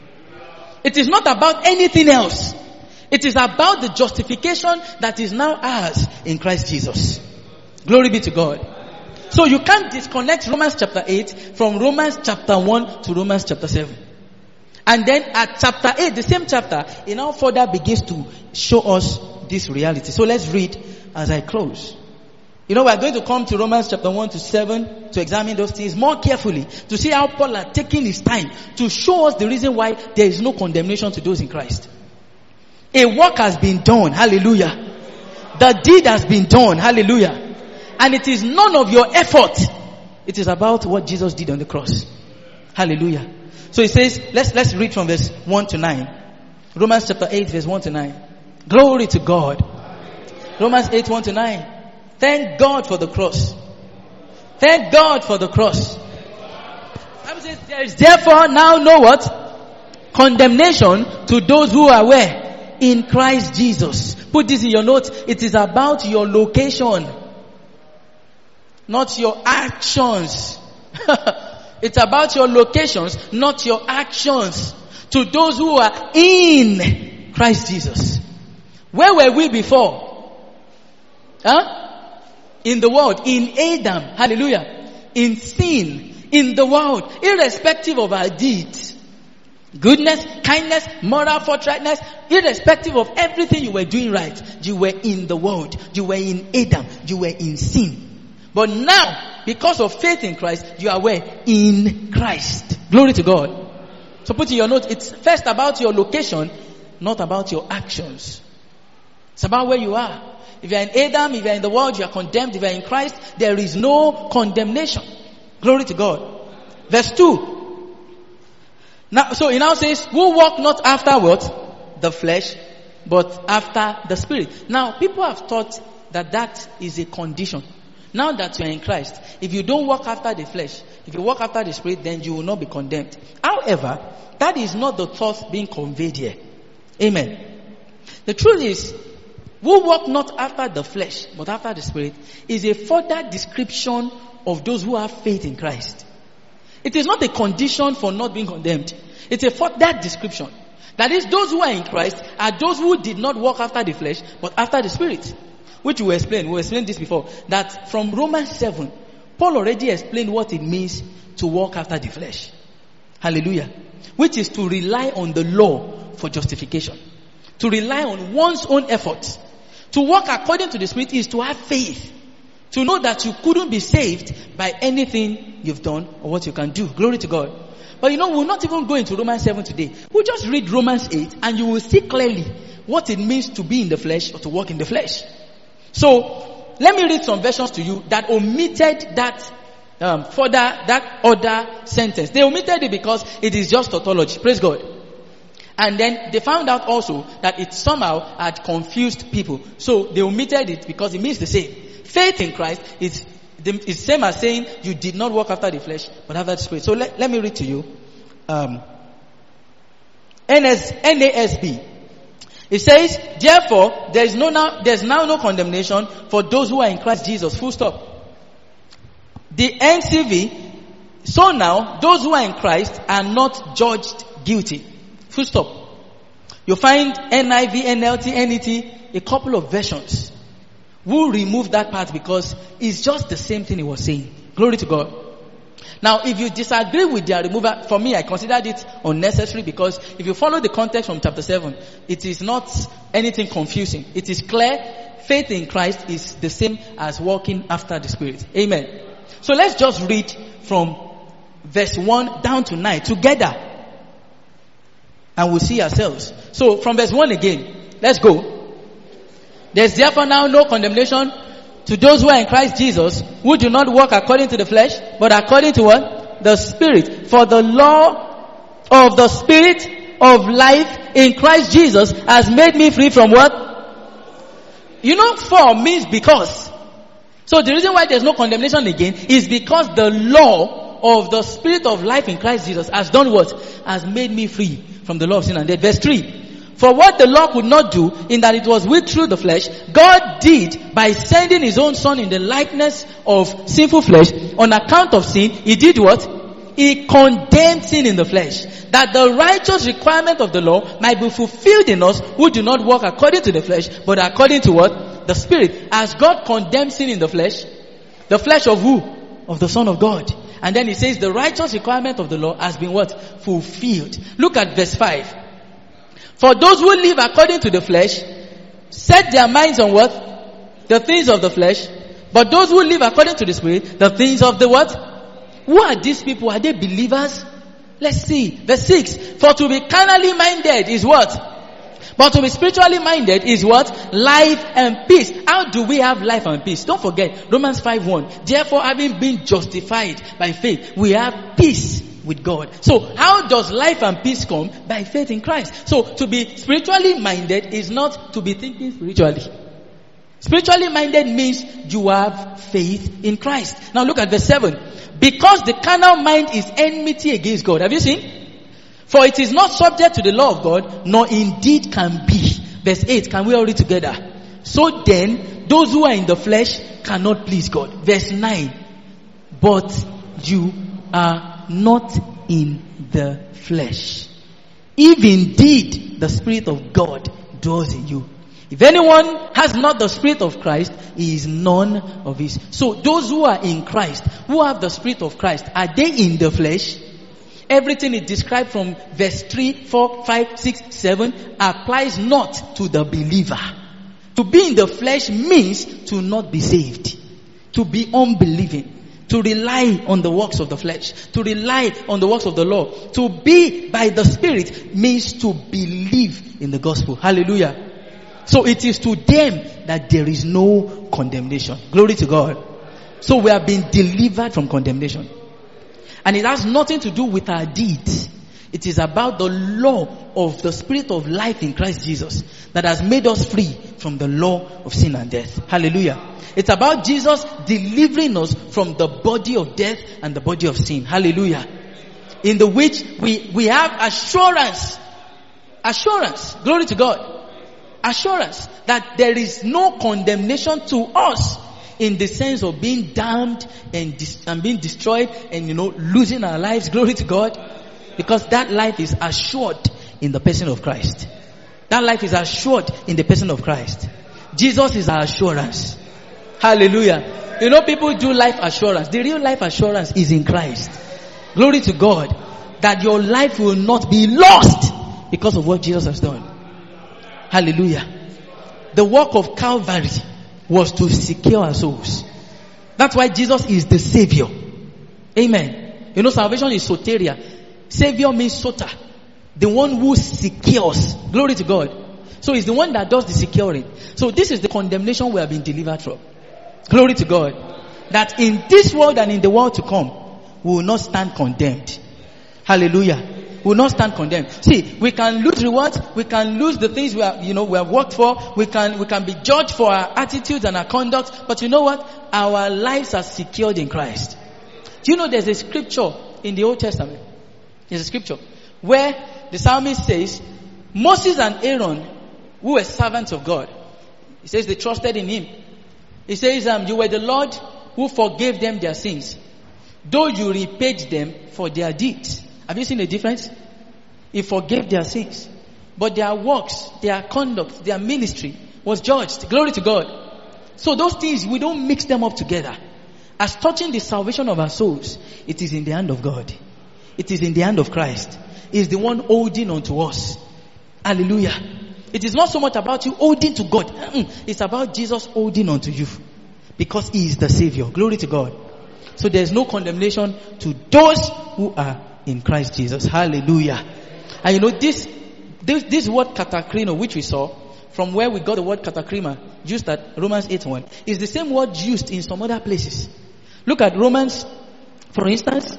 It is not about anything else. It is about the justification that is now ours in Christ Jesus. Glory be to God. So you can't disconnect Romans chapter eight from Romans chapter one to Romans chapter seven. And then at chapter eight, the same chapter, it now further begins to show us this reality. So let's read as I close. You know, we are going to come to Romans chapter one to seven to examine those things more carefully, to see how Paul had taken his time to show us the reason why there is no condemnation to those in Christ. A work has been done. Hallelujah. The deed has been done. Hallelujah. And it is none of your effort. It is about what Jesus did on the cross. Hallelujah. So it says, let's, let's read from verse one to nine. Romans chapter eight verse one to nine. Glory to God. Romans eight one to nine. Thank God for the cross. Thank God for the cross. Bible says there is therefore now no what? Condemnation to those who are where? In Christ Jesus. Put this in your notes. It is about your location, not your actions. It's about your locations, not your actions. To those who are in Christ Jesus. Where were we before? Huh? In the world, in Adam, hallelujah, in sin, in the world, irrespective of our deeds, goodness, kindness, moral forthrightness, irrespective of everything you were doing right, you were in the world, you were in Adam, you were in sin. But now, because of faith in Christ, you are where? In Christ. Glory to God. So put in your note, it's first about your location, not about your actions. It's about where you are. If you are in Adam, if you are in the world, you are condemned. If you are in Christ, there is no condemnation. Glory to God. Verse two. Now, so he now says, who walk not after what? The flesh, but after the Spirit. Now, people have thought that that is a condition. Now that you are in Christ, if you don't walk after the flesh, if you walk after the Spirit, then you will not be condemned. However, that is not the thought being conveyed here. Amen. The truth is, who walk not after the flesh, but after the Spirit, is a further description of those who have faith in Christ. It is not a condition for not being condemned. It's a further description. That is, those who are in Christ are those who did not walk after the flesh, but after the Spirit. Which we will explain. We will explain this before. That from Romans seven, Paul already explained what it means to walk after the flesh. Hallelujah. Which is to rely on the law for justification. To rely on one's own efforts. To walk according to the Spirit is to have faith. To know that you couldn't be saved by anything you've done or what you can do. Glory to God. But you know, we'll not even go into Romans seven today. We'll just read Romans eight and you will see clearly what it means to be in the flesh or to walk in the flesh. So, let me read some versions to you that omitted that um, further, that other sentence. They omitted it because it is just tautology. Praise God. And then they found out also that it somehow had confused people. So they omitted it because it means the same. Faith in Christ is the is same as saying you did not walk after the flesh, but after the Spirit. So let, let me read to you. Um, N A S B. It says, therefore, there is no now, there's now no condemnation for those who are in Christ Jesus. Full stop. The N C V So now, those who are in Christ are not judged guilty. Full stop. You find N I V, N L T, N E T, a couple of versions. We'll remove that part because it's just the same thing he was saying. Glory to God. Now, if you disagree with their removal, for me, I considered it unnecessary because if you follow the context from chapter seven, it is not anything confusing. It is clear. Faith in Christ is the same as walking after the Spirit. Amen. So let's just read from verse one down to nine together. And we'll see ourselves. So from verse one again, let's go. There's therefore now no condemnation to those who are in Christ Jesus, who do not walk according to the flesh, but according to what? The Spirit. For the law of the Spirit of life in Christ Jesus has made me free from what? You know, for means because. So the reason why there's no condemnation again is because the law of the Spirit of life in Christ Jesus has done what? Has made me free from the law of sin and death. Verse three. For what the law could not do, in that it was weak through the flesh, God did by sending his own Son in the likeness of sinful flesh. On account of sin, he did what? He condemned sin in the flesh, that the righteous requirement of the law might be fulfilled in us who do not walk according to the flesh, but according to what? The Spirit. As God condemned sin in the flesh, the flesh of who? Of the Son of God. And then he says the righteous requirement of the law has been what? Fulfilled. Look at verse five. For those who live according to the flesh, set their minds on what? The things of the flesh. But those who live according to the Spirit, the things of the what? Who are these people? Are they believers? Let's see. Verse six. For to be carnally minded is what? But to be spiritually minded is what? Life and peace. How do we have life and peace? Don't forget, Romans five one. Therefore, having been justified by faith, we have peace with God. So, how does life and peace come? By faith in Christ. So, to be spiritually minded is not to be thinking spiritually. Spiritually minded means you have faith in Christ. Now look at verse seven. Because the carnal mind is enmity against God. Have you seen? For it is not subject to the law of God, nor indeed can be. Verse eight, can we all read together? So then, those who are in the flesh cannot please God. Verse nine, but you are not in the flesh, if indeed the Spirit of God dwells in you. If anyone has not the Spirit of Christ, he is none of his. So those who are in Christ, who have the Spirit of Christ, are they in the flesh? Everything is described from verse three, four, five, six, seven applies not to the believer. To be in the flesh means to not be saved, to be unbelieving, to rely on the works of the flesh, to rely on the works of the law. To be by the Spirit means to believe in the gospel. Hallelujah. So it is to them that there is no condemnation. Glory to God. So we have been delivered from condemnation. And it has nothing to do with our deeds. It is about the law of the Spirit of life in Christ Jesus that has made us free from the law of sin and death. Hallelujah. It's about Jesus delivering us from the body of death and the body of sin. Hallelujah. In the which we, we have assurance. Assurance. Glory to God. Assurance that there is no condemnation to us in the sense of being damned and, dis- and being destroyed and, you know, losing our lives. Glory to God. Because that life is assured in the person of Christ. That life is assured in the person of Christ. Jesus is our assurance. Hallelujah. You know, people do life assurance. The real life assurance is in Christ. Glory to God. That your life will not be lost because of what Jesus has done. Hallelujah. The work of Calvary was to secure our souls. That's why Jesus is the Savior. Amen. You know, salvation is soteria. Savior means sota. The one who secures. Glory to God. So it's the one that does the securing. So this is the condemnation we have been delivered from. Glory to God. That in this world and in the world to come, we will not stand condemned. Hallelujah. We will not stand condemned. See, we can lose rewards. We can lose the things we have, you know, we have worked for. We can, we can be judged for our attitudes and our conduct. But you know what? Our lives are secured in Christ. Do you know there's a scripture in the Old Testament? There's a scripture where the psalmist says, Moses and Aaron, who were servants of God, he says they trusted in him. He says, um, you were the Lord who forgave them their sins. though you repaid them for their deeds. Have you seen the difference? He forgave their sins. But their works, their conduct, their ministry was judged. Glory to God. So those things, we don't mix them up together. As touching the salvation of our souls, it is in the hand of God. It is in the hand of Christ. He is the one holding on to us. Hallelujah. It is not so much about you holding to God. It's about Jesus holding on to you. Because He is the Savior. Glory to God. So there is no condemnation to those who are in Christ Jesus. Hallelujah. And you know this, this, this word katakrino, which we saw, from where we got the word katakrima, used at Romans eight one, is the same word used in some other places. Look at Romans, for instance.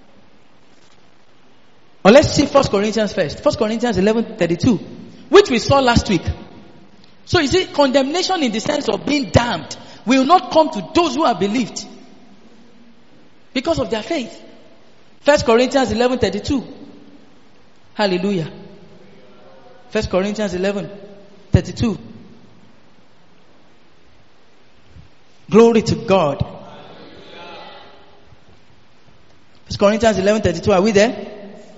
Or let's see First Corinthians first. First Corinthians eleven thirty-two, which we saw last week. So you see, condemnation in the sense of being damned will not come to those who have believed because of their faith. First Corinthians eleven thirty-two. Hallelujah. First Corinthians eleven thirty-two. Glory to God. First Corinthians eleven thirty-two. Are we there?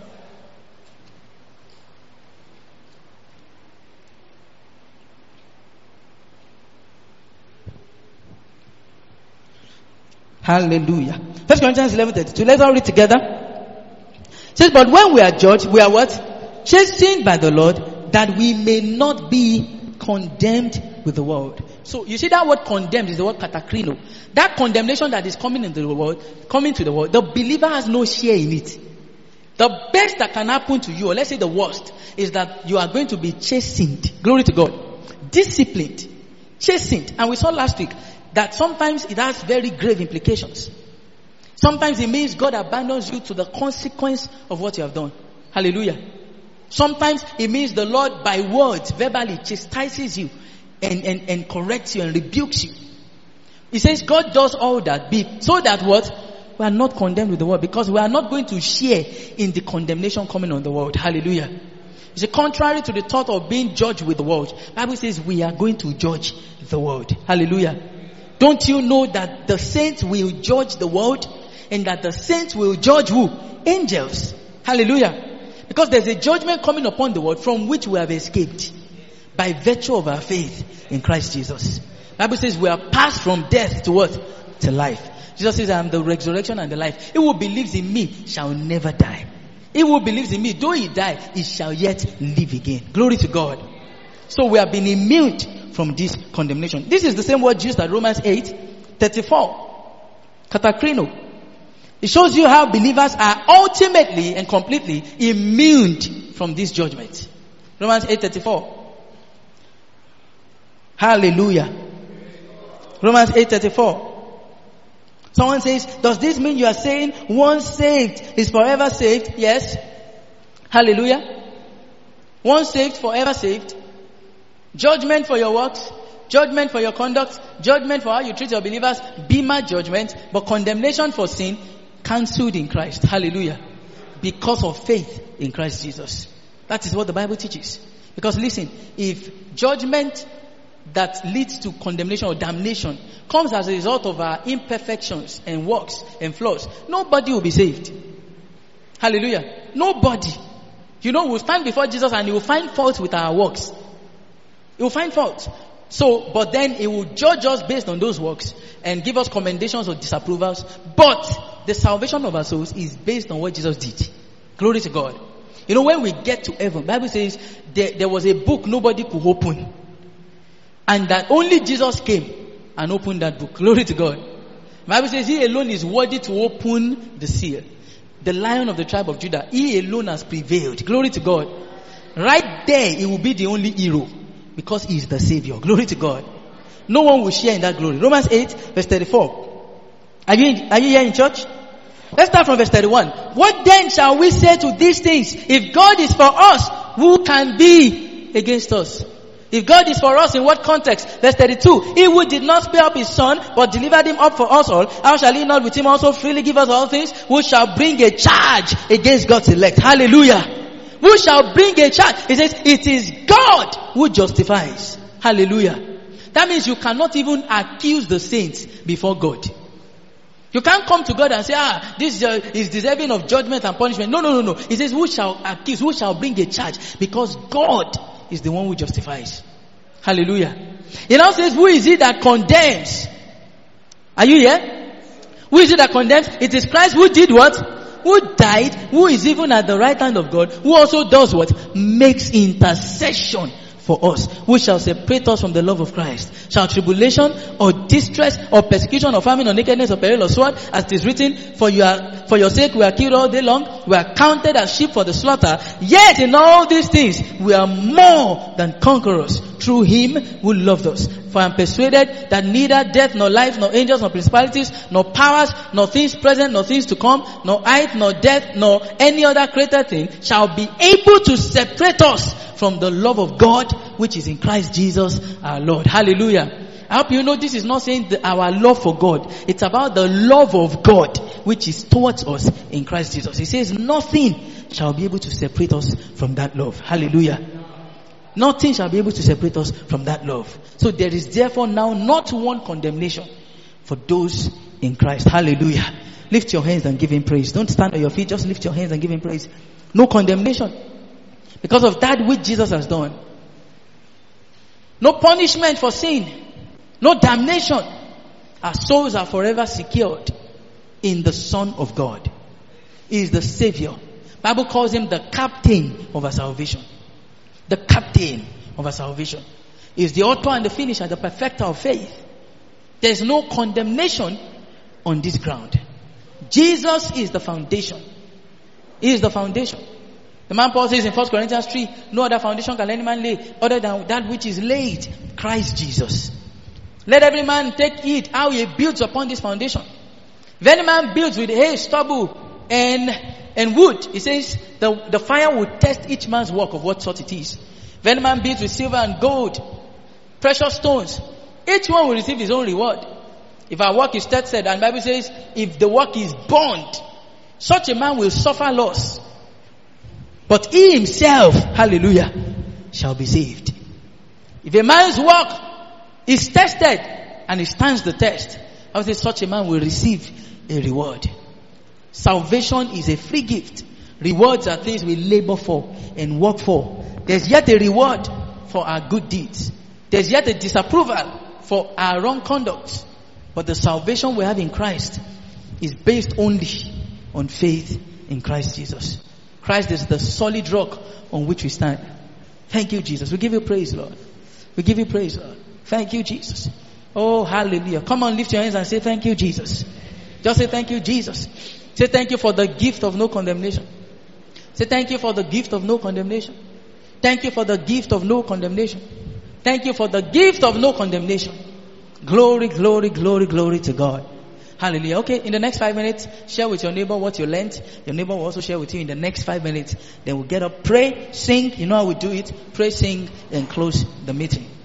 Hallelujah. First Corinthians eleven thirty-two. Let's all read together. It says, but when we are judged, we are what? Chastened by the Lord, that we may not be condemned with the world. So you see that word condemned is the word katakrino. That condemnation that is coming into the world, coming to the world, the believer has no share in it. The best that can happen to you, or let's say the worst, is that you are going to be chastened. Glory to God. Disciplined. Chastened. And we saw last week that sometimes it has very grave implications. Sometimes it means God abandons you to the consequence of what you have done. Hallelujah. Sometimes it means the Lord by words, verbally chastises you and, and, and corrects you and rebukes you. He says God does all that be so that what? We are not condemned with the world, because we are not going to share in the condemnation coming on the world. Hallelujah. It's contrary to the thought of being judged with the world. The Bible says we are going to judge the world. Hallelujah. Don't you know that the saints will judge the world, and that the saints will judge who? Angels. Hallelujah. Because there's a judgment coming upon the world from which we have escaped by virtue of our faith in Christ Jesus. The Bible says we are passed from death to what? To life. Jesus says, I am the resurrection and the life. He who believes in me shall never die. He who believes in me, though he die, he shall yet live again. Glory to God. So we have been immune from this condemnation. This is the same word used at Romans eight thirty-four. Katakrino. It shows you how believers are ultimately and completely immune from this judgment. Romans eight thirty-four. Hallelujah. Romans eight thirty-four. Someone says, does this mean you are saying once saved is forever saved? Yes. Hallelujah. Once saved, forever saved. Judgment for your works, judgment for your conduct, judgment for how you treat your believers, bema judgment, but condemnation for sin cancelled in Christ. Hallelujah. Because of faith in Christ Jesus. That is what the Bible teaches. Because listen, if judgment that leads to condemnation or damnation comes as a result of our imperfections and works and flaws, nobody will be saved. Hallelujah. Nobody. You know, we'll stand before Jesus and he will find fault with our works. He will find fault. So, but then he will judge us based on those works and give us commendations or disapprovals. But the salvation of our souls is based on what Jesus did. Glory to God. You know, when we get to heaven, the Bible says there, there was a book nobody could open. And that only Jesus came and opened that book. Glory to God. The Bible says he alone is worthy to open the seal. The Lion of the tribe of Judah, he alone has prevailed. Glory to God. Right there, he will be the only hero. Because he is the Savior. Glory to God. No one will share in that glory. Romans eight verse thirty-four. Are you, in, are you here in church? Let's start from verse thirty-one. What then shall we say to these things? If God is for us, who can be against us? If God is for us, in what context? Verse thirty-two. He who did not spare up his son, but delivered him up for us all, how shall he not with him also freely give us all things? Who shall bring a charge against God's elect? Hallelujah. Who shall bring a charge? He says, it is God who justifies. Hallelujah. That means you cannot even accuse the saints before God. You can't come to God and say, ah, this uh, is deserving of judgment and punishment. No, no, no, no. He says, who shall accuse? Who shall bring a charge? Because God is the one who justifies. Hallelujah. He now says, who is it that condemns? Are you here? Who is it that condemns? It is Christ who did what? Who died, who is even at the right hand of God, who also does what? Makes intercession for us. Who shall separate us from the love of Christ? Shall tribulation or distress or persecution or famine or nakedness or peril or sword, as it is written, for you are, for your sake we are killed all day long, we are counted as sheep for the slaughter. Yet in all these things we are more than conquerors through him who loved us. For I am persuaded that neither death, nor life, nor angels, nor principalities, nor powers, nor things present, nor things to come, nor height, nor depth, nor any other created thing shall be able to separate us from the love of God which is in Christ Jesus our Lord. Hallelujah. I hope you know this is not saying the, our love for God. It's about the love of God which is towards us in Christ Jesus. He says nothing shall be able to separate us from that love. Hallelujah. Nothing shall be able to separate us from that love. So there is therefore now not one condemnation for those in Christ. Hallelujah. Lift your hands and give him praise. Don't stand on your feet. Just lift your hands and give him praise. No condemnation. Because of that which Jesus has done. No punishment for sin. No damnation. Our souls are forever secured in the Son of God. He is the Savior. Bible calls him the captain of our salvation. The captain of our salvation. He is the author and the finisher, the perfecter of faith. There is no condemnation on this ground. Jesus is the foundation. He is the foundation. The man Paul says in First Corinthians three, no other foundation can any man lay other than that which is laid, Christ Jesus. Let every man take heed how he builds upon this foundation. If any man builds with hay, stubble, and and wood, he says the, the fire will test each man's work of what sort it is. If any man builds with silver and gold, precious stones, each one will receive his own reward. If our work is tested, and the Bible says, if the work is burned, such a man will suffer loss. But he himself, hallelujah, shall be saved. If a man's work is tested and he stands the test, I would say such a man will receive a reward. Salvation is a free gift. Rewards are things we labor for and work for. There's yet a reward for our good deeds. There's yet a disapproval for our wrong conduct. But the salvation we have in Christ is based only on faith in Christ Jesus. Christ is the solid rock on which we stand. Thank you, Jesus. We give you praise, Lord. We give you praise, Lord. Thank you, Jesus. Oh, hallelujah. Come on, lift your hands and say thank you, Jesus. Just say thank you, Jesus. Say thank you for the gift of no condemnation. Say thank you for the gift of no condemnation. Thank you for the gift of no condemnation. Thank you for the gift of no condemnation. Glory, glory, glory, glory to God. Hallelujah. Okay, in the next five minutes, share with your neighbor what you learned. Your neighbor will also share with you in the next five minutes. Then we'll get up, pray, sing. You know how we do it. Pray, sing, and close the meeting.